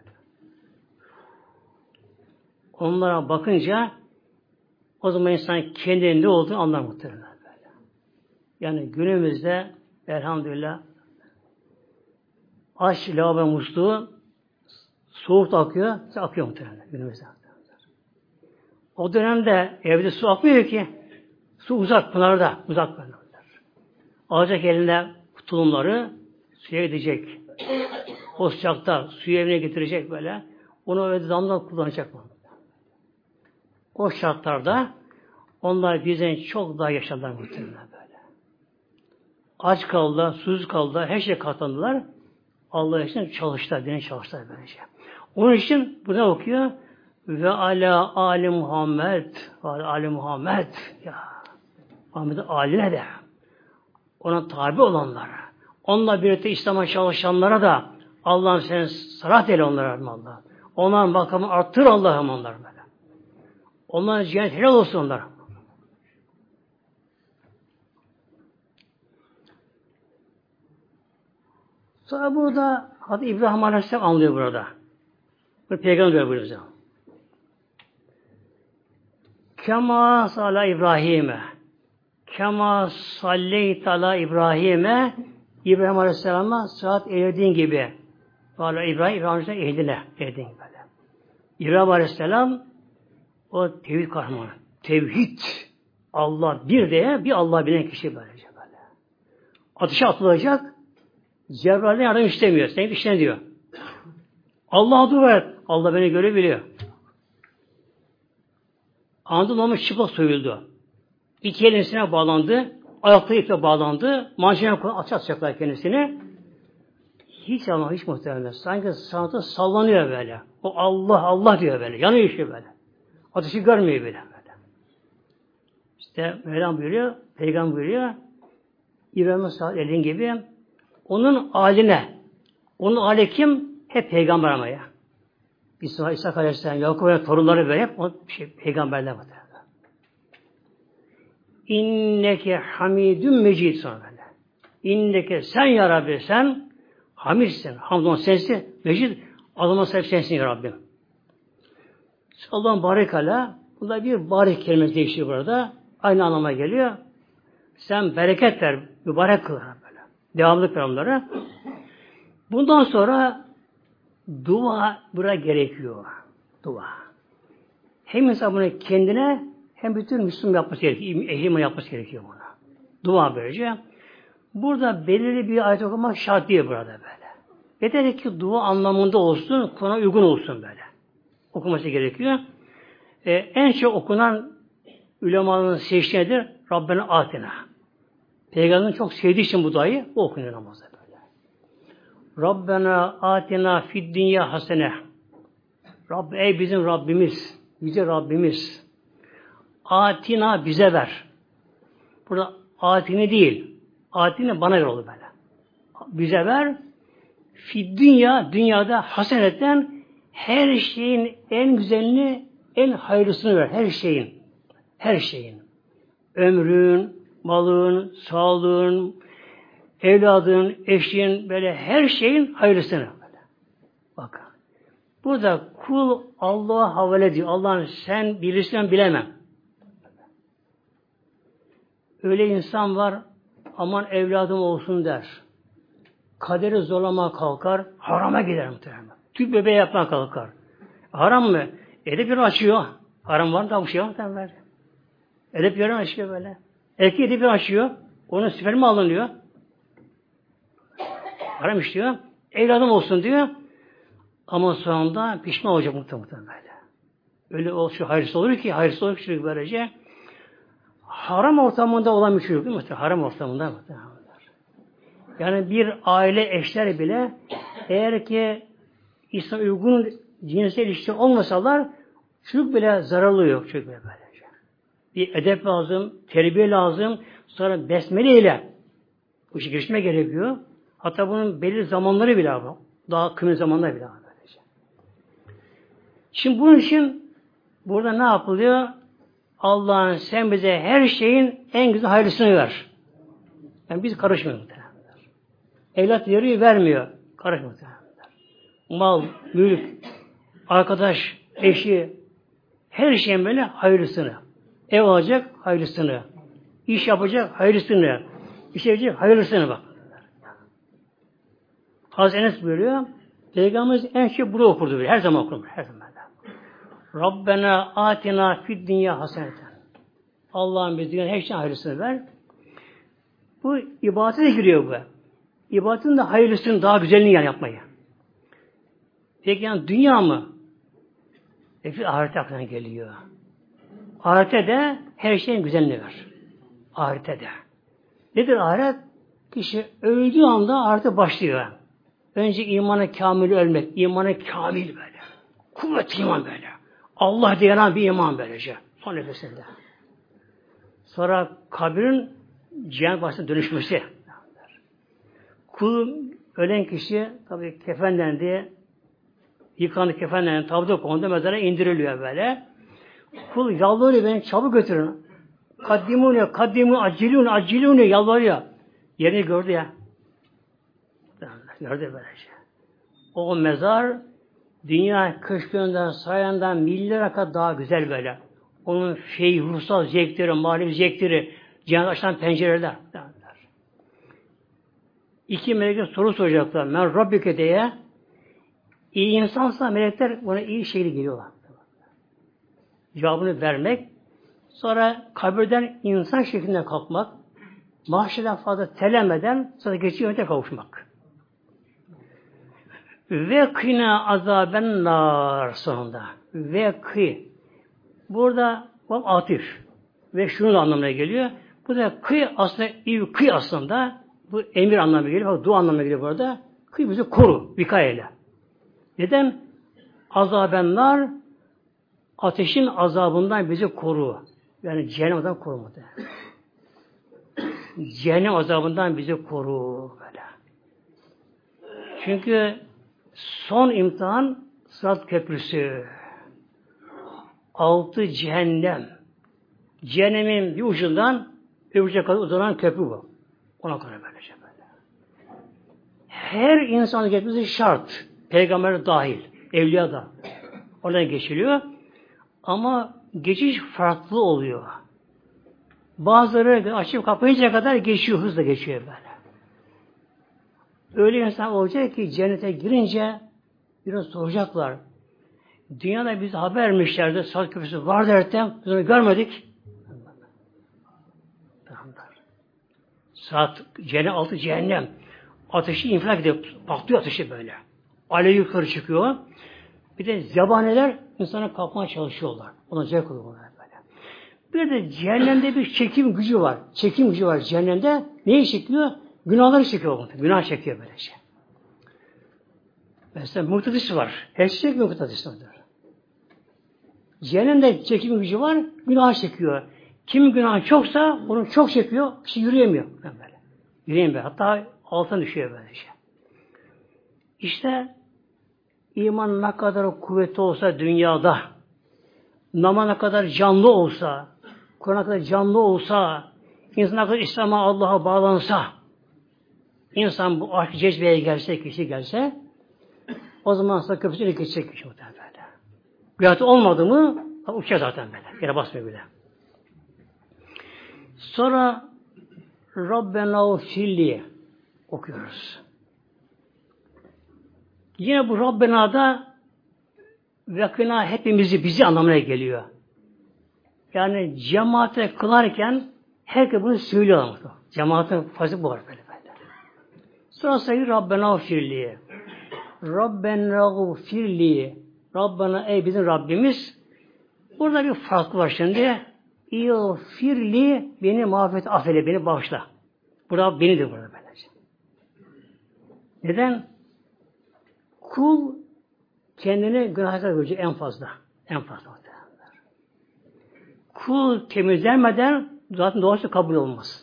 Onlara bakınca o zaman insan kendinin ne olduğunu anlar muhtemelen. Yani günümüzde elhamdülillah aç lavabo musluğu soğuk da akıyor, akıyor muhtemelen günümüzde. O dönemde evde su akmıyor ki. Su uzak, pınarda, uzak pınarda. Alacak eline tulumları suya gidecek. O sıcakta suyu evine getirecek böyle. Onu öyle damla kullanacak mı? O şartlarda onlar bizden çok daha yaşadılar muhtemelen böyle. Aç kaldılar, susuz kaldılar, her şey katlandılar. Allah için çalıştılar, dine çalıştılar böylece. Onun için bu ne okuyor? Ve ala Ali Muhammed, Ali Muhammed, ya Muhammed'in aline de, ona tabi olanlara, onunla birlikte İslam'a çalışanlara da Allah'ım sen salat eyle onlara Allah. Onların makamı arttır Allah'ım onlar böyle. Onların cennet helal olsun onlara. Sonra burada Hazreti İbrahim Aleyhisselam anlıyor burada. Bu peygamber diyor burada. Kema sala İbrahim'e Kema salleyt ala İbrahim'e İbrahim Aleyhisselam'a saat eylediğin gibi. Valla İbrahim, İbrahim Aleyhisselam ehdine. Ehdin böyle. İbrahim Aleyhisselam o tevhid kahramanı. Tevhid. Allah bir diye bir Allah bilen kişi böylece böyle. Ateşe atılacak. Cebrail'den yardım istemiyor. Senin işine diyor. Allah'a dua et. Allah beni görebiliyor. Anadolu olmuş çıplak soyuldu. İki elisine bağlandı. Ayakları iple bağlandı. Manşine koyup atacaklar kendisini. Hiç ama hiç muhtemelen. Sanki sanatı sallanıyor böyle. O Allah Allah diyor böyle. Yanıyor işi böyle. Ateşi görmüyor böyle. böyle. İşte Mevlam buyuruyor. Peygamber buyuruyor. İbrahim'in saat elin gibi onun aline. Onun aile kim? Hep peygamber ama ya. İsa, İsa Aleyhisselam, Yakup'un torunları böyle hep o şey, peygamberler var. İnneke hamidun mecid sonra böyle. İnneke sen ya Rabbi sen hamidsin. Hamdolsun sensin. Mecid adama sahip sensin ya Rabbim. Allah'ın barekala. Bunda bir barik kelimesi değişiyor burada. Aynı anlama geliyor. Sen bereket ver. Mübarek kıl böyle. Devamlık ver onlara. Bundan sonra dua buraya gerekiyor. Dua. Hem insan bunu kendine hem bütün Müslüman yapması gerekiyor. Ehliman yapması gerekiyor buna. Dua böylece. Burada belirli bir ayet okumak şart değil burada böyle. Yeter ki dua anlamında olsun, Kur'an'a uygun olsun böyle. Okuması gerekiyor. Ee, en çok okunan ulemaların seçtiği nedir? Rabbena atina. Peygamberin çok sevdiği için bu duayı o okunuyor namazda böyle. Rabbena atina fid dünya hasene. Rabb, ey bizim Rabbimiz, bize Rabbimiz. Atina bize ver. Burada atini değil. Atini bana ver oldu böyle. Bize ver. Fid dünya, dünyada hasenetten her şeyin en güzelini, en hayırlısını ver. Her şeyin. Her şeyin. Ömrün, malın, sağlığın, evladın, eşin, böyle her şeyin hayırlısını. Böyle. Bakın. Burada kul Allah'a havale ediyor. Allah'ın sen bilirsin bilemem. Öyle insan var, aman evladım olsun der. Kaderi zorlama kalkar, harama gider muhtemelen. Tüp bebeği yapmaya kalkar. Haram mı? Edep yeri açıyor. Haram var mı da bu şey muhtemelen. Edep yeri açıyor böyle. Erkeği edep yeri açıyor. Onun spermi alınıyor. Haram işliyor. Evladım olsun diyor. Ama sonunda pişman olacak muhtemelen böyle. Öyle o şu hayırsız olur ki, hayırsız olur ki böylece. Haram ortamında olan bir çocuk değil mi? Haram ortamında mı? Yani bir aile eşler bile eğer ki İslam uygun cinsel ilişki olmasalar çocuk bile zararlı yok çocuk bile böylece. Bir edep lazım, terbiye lazım, sonra besmele ile bu işe girişme gerekiyor. Hatta bunun belirli zamanları bile var. Daha kısa zamanlar bile var böylece. Şimdi bunun için Burada ne yapılıyor? Allah'ın sen bize her şeyin en güzel hayırlısını ver. Yani biz karışmıyoruz. Evlat veriyor, vermiyor. Karışmıyoruz. Mal, mülk, arkadaş, eşi, her şeyin böyle hayırlısını. Ev alacak, hayırlısını. İş yapacak, hayırlısını. İş yapacak, hayırlısını bak. Hazreti Enes buyuruyor, Peygamberimiz en çok burada okurdu. Böyle. Her zaman okurdu. Her zaman. Rabbena atina fid dünya haseneten. Allah'ın bize dünyanın her şeyin hayırlısını ver. Bu ibadete giriyor bu. İbadetin de hayırlısını, daha güzelini yani yapmayı. Peki yani dünya mı? Peki ahirete aklına geliyor. Ahirete de her şeyin güzelini ver. Ahirete de. Nedir ahiret? Kişi öldüğü anda ahirete başlıyor. Önce imanı kamil ölmek. İmanı kamil böyle. Kuvvetli iman böyle. Allah diyen bir iman böylece. Son nefesinde. Sonra kabirin cihan başına dönüşmesi. Kul ölen kişi tabi kefenlendi, yıkandı kefenlendi, tabuda kondu, mezara indiriliyor böyle. Kul yalvarıyor, beni çabuk götürün. Kaddimune, kaddimu, acilune, acilune yalvarıyor. Yerini gördü ya. Gördü böylece. O mezar dünya köşkünden, sayandan milyara kadar daha güzel böyle. Onun şey, ruhsal zevkleri, manevi zevkleri, cihan açılan pencereler. İki melekler soru soracaklar. Men Rabbike diye. İyi insansa melekler buna iyi şeyle geliyorlar. Cevabını vermek. Sonra kabirden insan şeklinde kalkmak. Mahşerden fazla telemeden sonra geçici yönete kavuşmak. Ve kına azaben nar sonunda. Ve kı. Burada bu atif. Ve şunun anlamına geliyor. Bu da kı aslında iyi kı aslında. Bu emir anlamına geliyor. Dua anlamına geliyor burada. Kı bizi koru. Vikayeyle. Neden? Azaben nar ateşin azabından bizi koru. Yani cehennemden korumadı. Cehennem azabından bizi koru. Böyle. Çünkü son imtihan Sırat Köprüsü. Altı cehennem. Cehennemin bir ucundan öbür ucuna kadar uzanan köprü bu. Ona kadar böylece böyle. Her insanın geçmesi şart. Peygamber dahil. Evliya da. Oradan geçiliyor. Ama geçiş farklı oluyor. Bazıları açıp kapayıncaya kadar geçiyor. Hızla geçiyor böyle. Öyle insan olacak ki cennete girince biraz soracaklar. Dünyada bize haber vermişlerdi. Sırat Köprüsü var derken biz onu görmedik. Sırat, cennet altı cehennem. Ateşi infilak ediyor. Patlıyor ateşi böyle. Alev yukarı çıkıyor. Bir de zebaniler insana kalkmaya çalışıyorlar. Ona zevk oluyor bunlar böyle. Bir de cehennemde bir çekim gücü var. Çekim gücü var cehennemde. Neyi çekiyor? Günahları çekiyor bunu. Günah çekiyor böyle şey. Mesela muhtadis var. Her şey çekmiyor muhtadis vardır. Cehennemde çekim gücü var. Günah çekiyor. Kim günah çoksa onu çok çekiyor. Kişi yürüyemiyor. Böyle. Yürüyemiyor. Hatta altına düşüyor böyle şey. İşte iman ne kadar kuvvetli olsa dünyada, namaz ne kadar canlı olsa, Kur'an ne kadar canlı olsa, insan ne kadar İslam'a, Allah'a bağlansa, insan bu aşk cezbeye gelse, kişi gelse, o zaman sonra köprüsüne geçecek kişi muhtemelen böyle. Güyatı olmadı mı, uçacak zaten böyle. Yere basmıyor bile. Sonra Rabbena filli okuyoruz. Yine bu Rabbena'da vekina hepimizi, bizi anlamına geliyor. Yani cemaate kılarken herkes bunu söylüyor. Cemaatin fazla bu var böyle böyle. Sonra sayı Rabbena firli. Rabbena firli. Rabbena ey bizim Rabbimiz. Burada bir fark var şimdi. İğfirli beni mağfiret affeyle, beni bağışla. Burada benidir burada böylece. Neden? Kul kendini günahkar görecek en fazla. En fazla. Kul temizlenmeden zaten doğası kabul olmaz.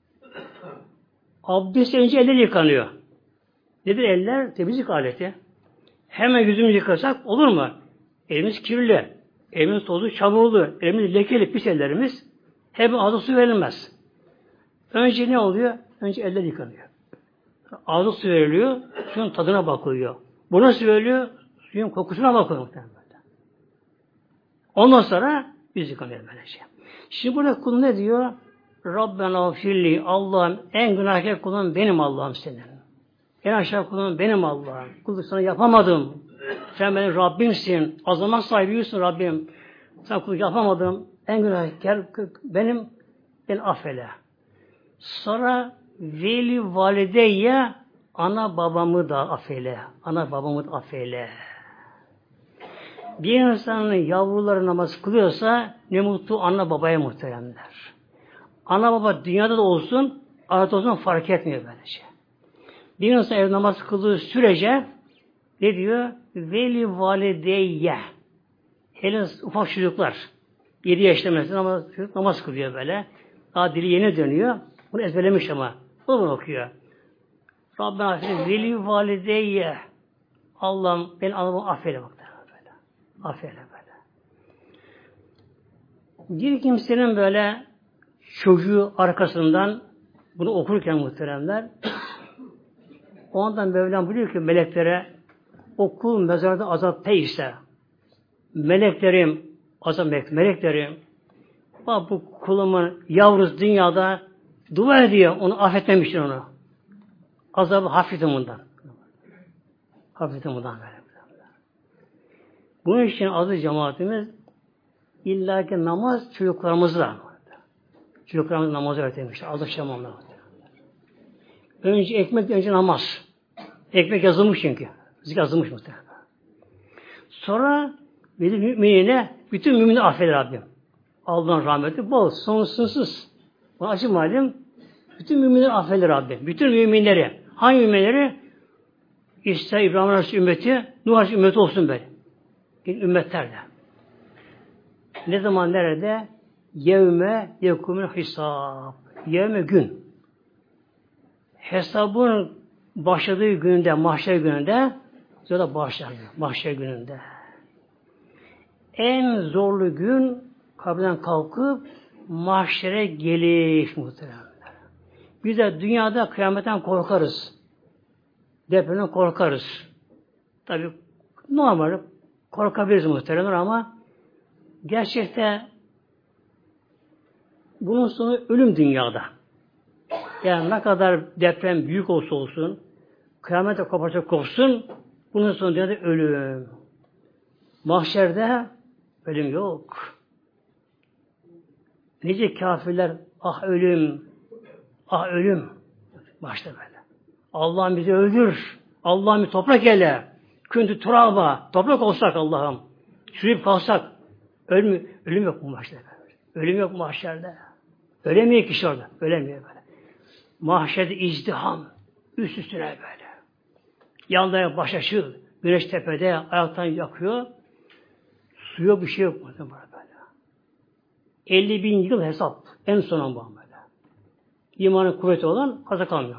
Abdest önce eller yıkanıyor. Nedir eller? Temizlik aleti. Hemen yüzümüzü yıkasak olur mu? Elimiz kirli. Elimiz tozlu, çamurlu, elimiz lekeli, pis ellerimiz. Hem ağzı su verilmez. Önce ne oluyor? Önce eller yıkanıyor. Ağzı su veriliyor, suyun tadına bakılıyor. Buna su veriliyor, suyun kokusuna bakılıyor. Ondan sonra yüz yıkanıyor böylece. Şimdi burada kul ne diyor? Rabbena firli, Allah'ım en günahkar kulun benim Allah'ım senin. En aşağı kulun benim Allah'ım. Kulluk sana yapamadım. Sen benim Rabbimsin. Azamet sahibisin Rabbim. Sen kulluk yapamadım. En günahkar benim. Ben affeyle. Sonra veli valideye ana babamı da affeyle. Ana babamı da affeyle. Bir insanın yavruları namaz kılıyorsa ne mutlu ana babaya muhteremler. Ana baba dünyada da olsun, ahirette olsun fark etmiyor böylece. Bir insan ev namaz kıldığı sürece ne diyor? Veli valideyye. Hele ufak çocuklar. Yedi yaşta mesela namaz, namaz kılıyor böyle. Daha dili yeni dönüyor. Bunu ezberlemiş ama. O bunu okuyor. Rabbena affeyle veli valideyye. Allah'ım ben anamı affeyle bak. Böyle. Affeyle böyle. Bir kimsenin böyle çocuğu arkasından bunu okurken muhteremler o andan Mevlam biliyor ki meleklere okul mezarda azap değilse meleklerim azap meleklerim bak bu kulumun yavrusu dünyada dua ediyor onu affetmemiştir onu. Azabı hafifletin bundan. Hafifletin bundan böyle. Bunun için aziz cemaatimiz illaki namaz çocuklarımızla çocuklarımız namazı öğretilmiştir. Alışacağım onlara. Önce ekmek, önce namaz. Ekmek yazılmış çünkü. Zik yazılmış muhtemelen. Sonra bir müminine bütün mümini affeder Rabbim. Allah'ın rahmeti bol, sonsuzsuz. Bunu açık malum. Bütün müminleri affeder Rabbim. Bütün müminleri. Hangi müminleri? İster İbrahim Aleyhisselam ümmeti, Nuh Aleyhisselam ümmeti olsun böyle. Ümmetlerle. Ne zaman nerede? Yevme yekumul hesap. Yevme gün. Hesabın başladığı günde, mahşer gününde, sonra başlanıyor. Mahşer gününde. En zorlu gün kabirden kalkıp mahşere geliş muhtemelen. Biz de dünyada kıyametten korkarız. Depremden korkarız. Tabi normal korkabiliriz muhtemelen ama gerçekten bunun sonu ölüm dünyada. Yani ne kadar deprem büyük olsa olsun, kıyamete koparsa kopsun, bunun sonu dünyada ölüm. Mahşerde ölüm yok. Nice kafirler, ah ölüm, ah ölüm. Başta böyle. Allah'ım bizi öldür. Allah'ım bir toprak ele. Küntü turaba. Toprak olsak Allah'ım. Çürüyüp kalsak. Ölüm, ölüm yok mu mahşerde? Ölüm yok mahşerde. Ölemiyor kişi orada. Ölemiyor böyle. Mahşerde izdiham. Üst üstüne böyle. Yanda baş açı. Güneş tepede. Ayaktan yakıyor. Su yok bir şey yok. Böyle. elli bin yıl hesap. En son bu böyle. İmanın kuvveti olan kaza kalmıyor.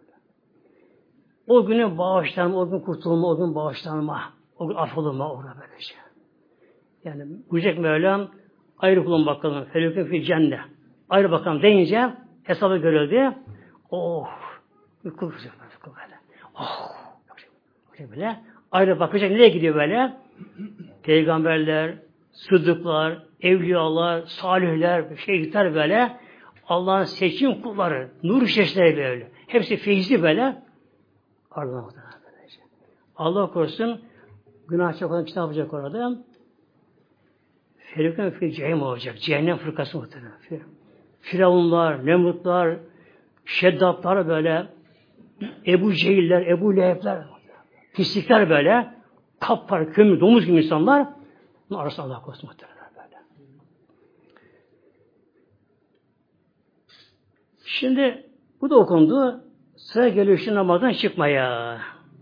O günün bağışlanma, o gün kurtulma, o gün bağışlanma, o gün affolunma orada böylece. Yani Yüce Mevlam ayrı kulun bakalım. Felükün fil cennet. Ayrı bakalım deyince hesabı görüldü. Oh! Bir kul böyle. Oh! Böyle. Ayrı bakacak. Nereye gidiyor böyle? Peygamberler, sıddıklar, evliyalar, salihler, şehitler böyle. Allah'ın seçim kulları, nur şeşleri böyle. Hepsi feyizli böyle. Ardından böylece. Allah korusun günah çok olan ne yapacak orada? Ferikun fil cehim olacak. Cehennem fırkası muhtemelen. Firavunlar, Nemrutlar, Şeddaplar böyle, Ebu Cehiller, Ebu Lehebler, pislikler böyle, kapkar, kömür, domuz gibi insanlar, bunun arasında Allah korusun muhtemelen böyle. Şimdi bu da okundu. Sıra geliyor şu namazdan çıkmaya.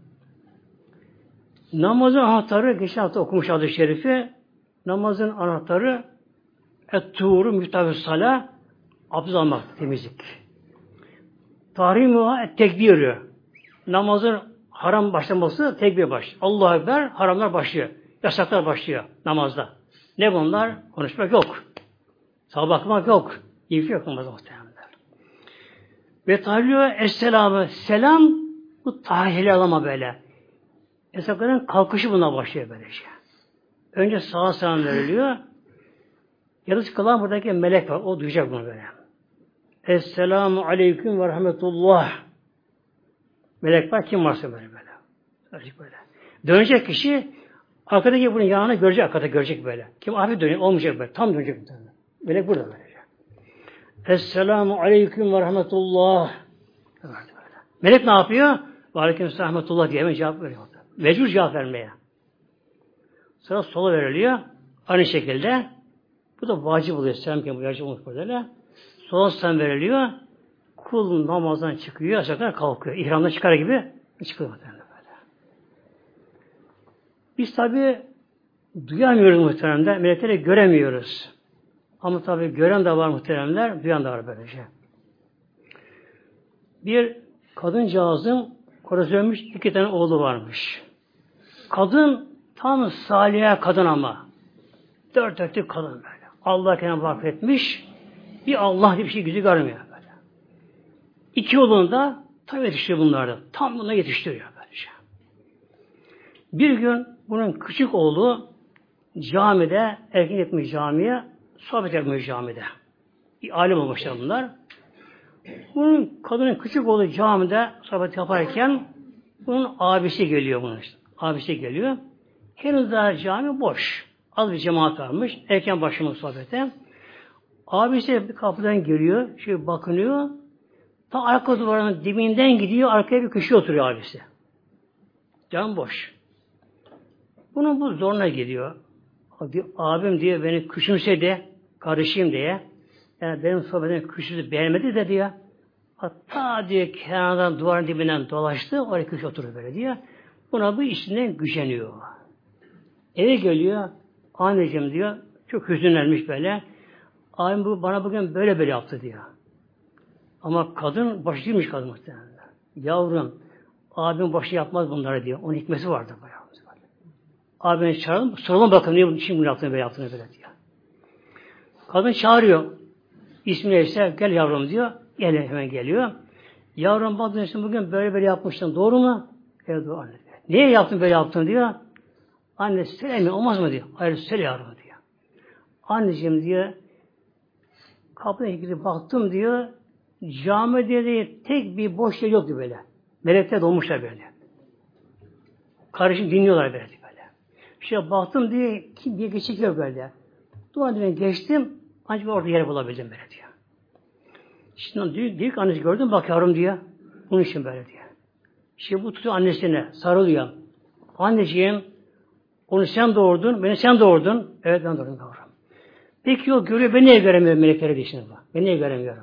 Namazın anahtarı, geçen hafta okumuş adı şerifi, namazın anahtarı et-tuğru müftahü-s-salâ, abdest almak, temizlik. Tahrimuha et-tekbir. Namazın haram başlaması tekbir baş. Allahu Ekber, haramlar başlıyor. Yasaklar başlıyor namazda. Ne bunlar? Konuşmak yok. Sağa bakmak yok. İyi bir şey yok muhtemelen. Ve tahlıyor esselamı. Selam bu tahili alama böyle. Esakların kalkışı buna başlıyor böylece. Önce sağa selam veriliyor. Yarısı kalan buradaki melek var. O duyacak bunu böyle. Esselamu aleyküm ve rahmetullah. Melek var. Kim varsa böyle böyle. böyle. Dönecek kişi arkadaki bunun yanına görecek. Arkada görecek böyle. Kim hafif dönecek. Olmayacak böyle. Tam dönecek. Melek burada böyle. Esselamu aleyküm ve rahmetullah. Melek ne yapıyor? Ve aleyküm rahmetullah diye hemen cevap veriyor. Mecbur cevap vermeye. Sonra sola veriliyor. Aynı şekilde. Bu da vacip oluyor. Selamken bu vacip olmuş böyle. Sola selam veriliyor. Kul namazdan çıkıyor. Aşağıdan kalkıyor. İhramdan çıkar gibi çıkıyor. Böyle. Biz tabi duyamıyoruz muhteremler. Melekleri göremiyoruz. Ama tabi gören de var muhteremler. Duyan da var böylece. Bir kadıncağızın kocası ölmüş, iki tane oğlu varmış. Kadın tam saliha kadın ama. Dört dörtlük kadın böyle. Allah kendine vakfetmiş. Bir Allah diye bir şey yüzü görmüyor böyle. İki oğlunu da tabi yetiştiriyor bunlarda. Tam buna yetiştiriyor böylece. Bir gün bunun küçük oğlu camide, erken gitmiş camiye, sohbet yapmış camide. Bir alim olmuşlar bunlar. Bunun kadının küçük oğlu camide sohbet yaparken bunun abisi geliyor bunun işte. Abisi geliyor. Henüz daha cami boş. Az bir cemaat varmış. Erken başlamış sohbete. Abisi bir kapıdan geliyor. Şöyle bakınıyor. Ta arka duvarının dibinden gidiyor. Arkaya bir köşeye oturuyor abisi. Cam boş. Bunun bu zoruna gidiyor. Abim diye beni küçümsedi. Kardeşim diye. Yani benim sohbetim küçümsedi. Beğenmedi de diyor. Hatta diyor kenardan duvarın dibinden dolaştı. Oraya köşeye oturuyor böyle diyor. Buna bu işinden güceniyor. Eve geliyor. Anneciğim diyor. Çok hüzünlenmiş böyle. Abim bu bana bugün böyle böyle yaptı diyor. Ama kadın başı değilmiş kadın muhtemelen. Yavrum abim başı yapmaz bunları diyor. Onun hikmeti vardır bayağı. Abini çağıralım. Soralım bakalım niye için bunu yaptığını böyle yaptığını böyle diyor. Kadın çağırıyor. İsmi neyse gel yavrum diyor. Gel hemen geliyor. Yavrum bak diyorsun bugün böyle böyle yapmıştın. Doğru mu? Evet doğru anne. Niye yaptın böyle yaptın diyor. Anne söylemiyor olmaz mı diyor. Hayır söyle yavrum diyor. Anneciğim diyor kapıya gidip baktım diyor. Camide de tek bir boş yer yoktu böyle. Melekler dolmuşlar böyle. Kardeşim dinliyorlar böyle böyle. Şöyle baktım diye kim bir geçik yok böyle. Duvar diye geçtim ancak orada yer bulabildim böyle diyor. Şimdi diyor, diyor ki annesi gördün bak yavrum diyor. Bunun için böyle diyor. Şimdi bu tutuyor annesine sarılıyor. Anneciğim onu sen doğurdun, beni sen doğurdun. Evet ben doğurdum yavrum. Peki o görüyor, ben niye göremiyorum melekleri diye şimdi bak. Ben niye göremiyorum?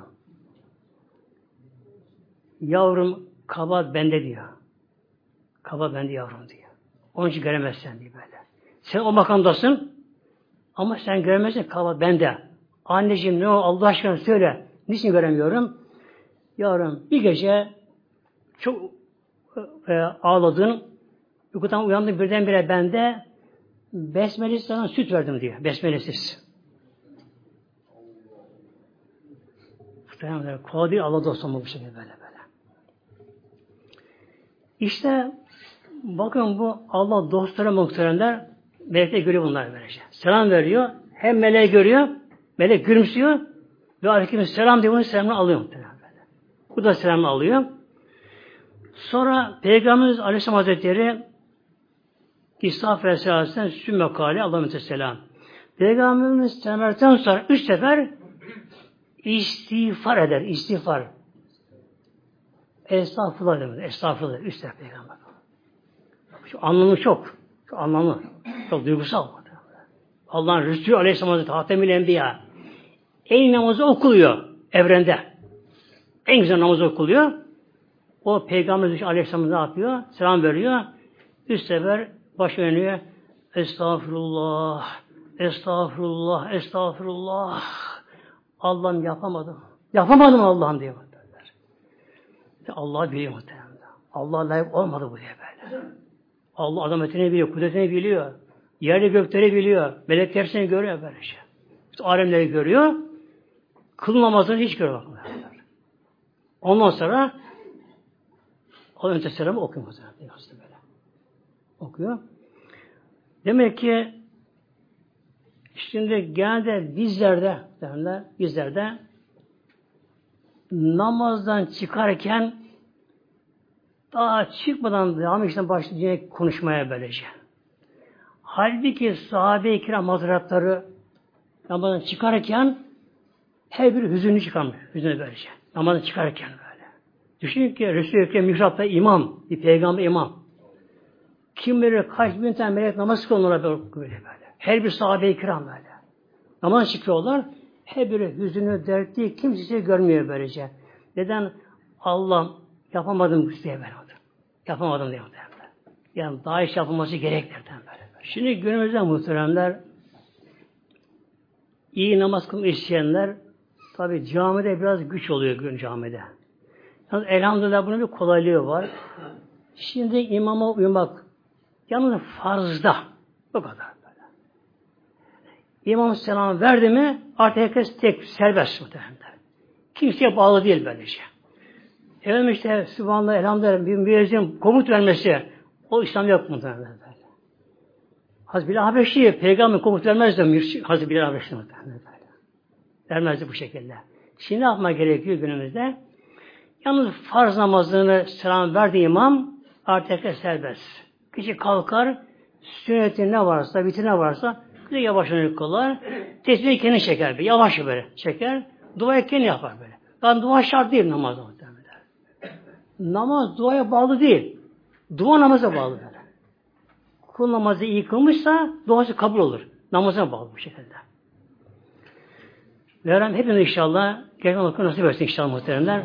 Yavrum kabahat bende diyor. Kabahat bende yavrum diyor. Onun için göremezsen diye böyle. Sen o makamdasın ama sen göremezsin kabahat bende. Anneciğim ne o Allah aşkına söyle. Niçin göremiyorum? Yavrum bir gece çok e, ağladın. Uykudan uyandın birdenbire bende besmelesiz sana süt verdim diyor. Besmelesiz. Muhtemelen kolay değil Allah dostum bu şekilde böyle böyle. İşte bakın bu Allah dostları muhteremler melekler görüyor bunlar böylece. Selam veriyor. Hem meleği görüyor. Melek gülümsüyor. Ve aleykümselam diye bunun selamını alıyor muhterem böyle. Bu da selamını alıyor. Sonra Peygamberimiz Aleyhisselam Hazretleri İsa Aleyhisselam sümme kâli Allahümme selam. Peygamberimiz selamlardan sonra üç sefer istiğfar eder. İstiğfar. Estağfurullah demek. Estağfurullah. Üç sefer Peygamber. Şu anlamı çok. Şu anlamı. Çok duygusal. Allah'ın Resulü Aleyhisselam Hazretleri Hatemül Enbiya. En namazı okuluyor evrende. En güzel namazı okuluyor. O Peygamber Aleyhisselam ne yapıyor? Selam veriyor. Üç sefer baş önüyor. Estağfurullah. Estağfurullah. Estağfurullah. Allah'ım yapamadım. Yapamadım Allah'ım diye. Allah biliyor muhtemelen. Allah layık olmadı bu diye böyle. Allah azametini biliyor, kudretini biliyor. Yerli gökleri biliyor. Melekler seni görüyor böylece. İşte alemleri görüyor. Kıl namazını hiç görüyor. Ondan sonra o önce selamı okuyor. Böyle. Okuyor. Demek ki şimdi genelde bizlerde derler, bizlerde namazdan çıkarken daha çıkmadan devam için başlayacak konuşmaya böylece. Halbuki sahabe-i kiram hazretleri namazdan çıkarken her bir hüzünlü çıkarmış. Hüzünlü böylece. Namazdan çıkarken böyle. Düşünün ki Resul-i Ekrem mihrapta imam, bir peygamber imam. Kim bilir kaç bin tane melek namaz kılıyorlar böyle böyle. Her bir sahabe-i kiram böyle. Namaz çıkıyorlar. Her biri hüzünlü, dertli, kimse görmüyor böylece. Neden? Allah yapamadım diye ben onu. Yapamadım diye. Yani daha iş yapılması gereklerden böyle. Şimdi günümüzde muhteremler iyi namaz kılmak isteyenler tabi camide biraz güç oluyor gün camide. Yalnız elhamdülillah bunun bir kolaylığı var. Şimdi imama uymak yalnız farzda. Bu kadar böyle. İmam selam verdi mi artık herkes tek serbest muhtemelen. Kimseye bağlı değil böylece. Efendim işte Sübhanallah elhamdülillah bir müezzin komut vermesi o İslam yok muhtemelen. Hazreti Bilal Habeşi peygamber komut vermez de Hazreti Bilal Habeşi muhtemelen. Vermezdi bu şekilde. Şimdi ne yapmak gerekiyor günümüzde? Yalnız farz namazını selam verdi imam artık herkes serbest. Kişi kalkar sünneti ne varsa, biti ne varsa bir yavaşça kılar. Tesbihi kendi çeker. Bir, yavaş böyle çeker. Duayı kendi yapar böyle. Yani dua şart değil namazda muhtemelen. Namaz duaya bağlı değil. Dua namaza bağlı böyle. Kul namazı iyi kılmışsa duası kabul olur. Namaza bağlı bu şekilde. Mevlam hepimiz inşallah gerçekten okul nasip etsin inşallah muhteremler.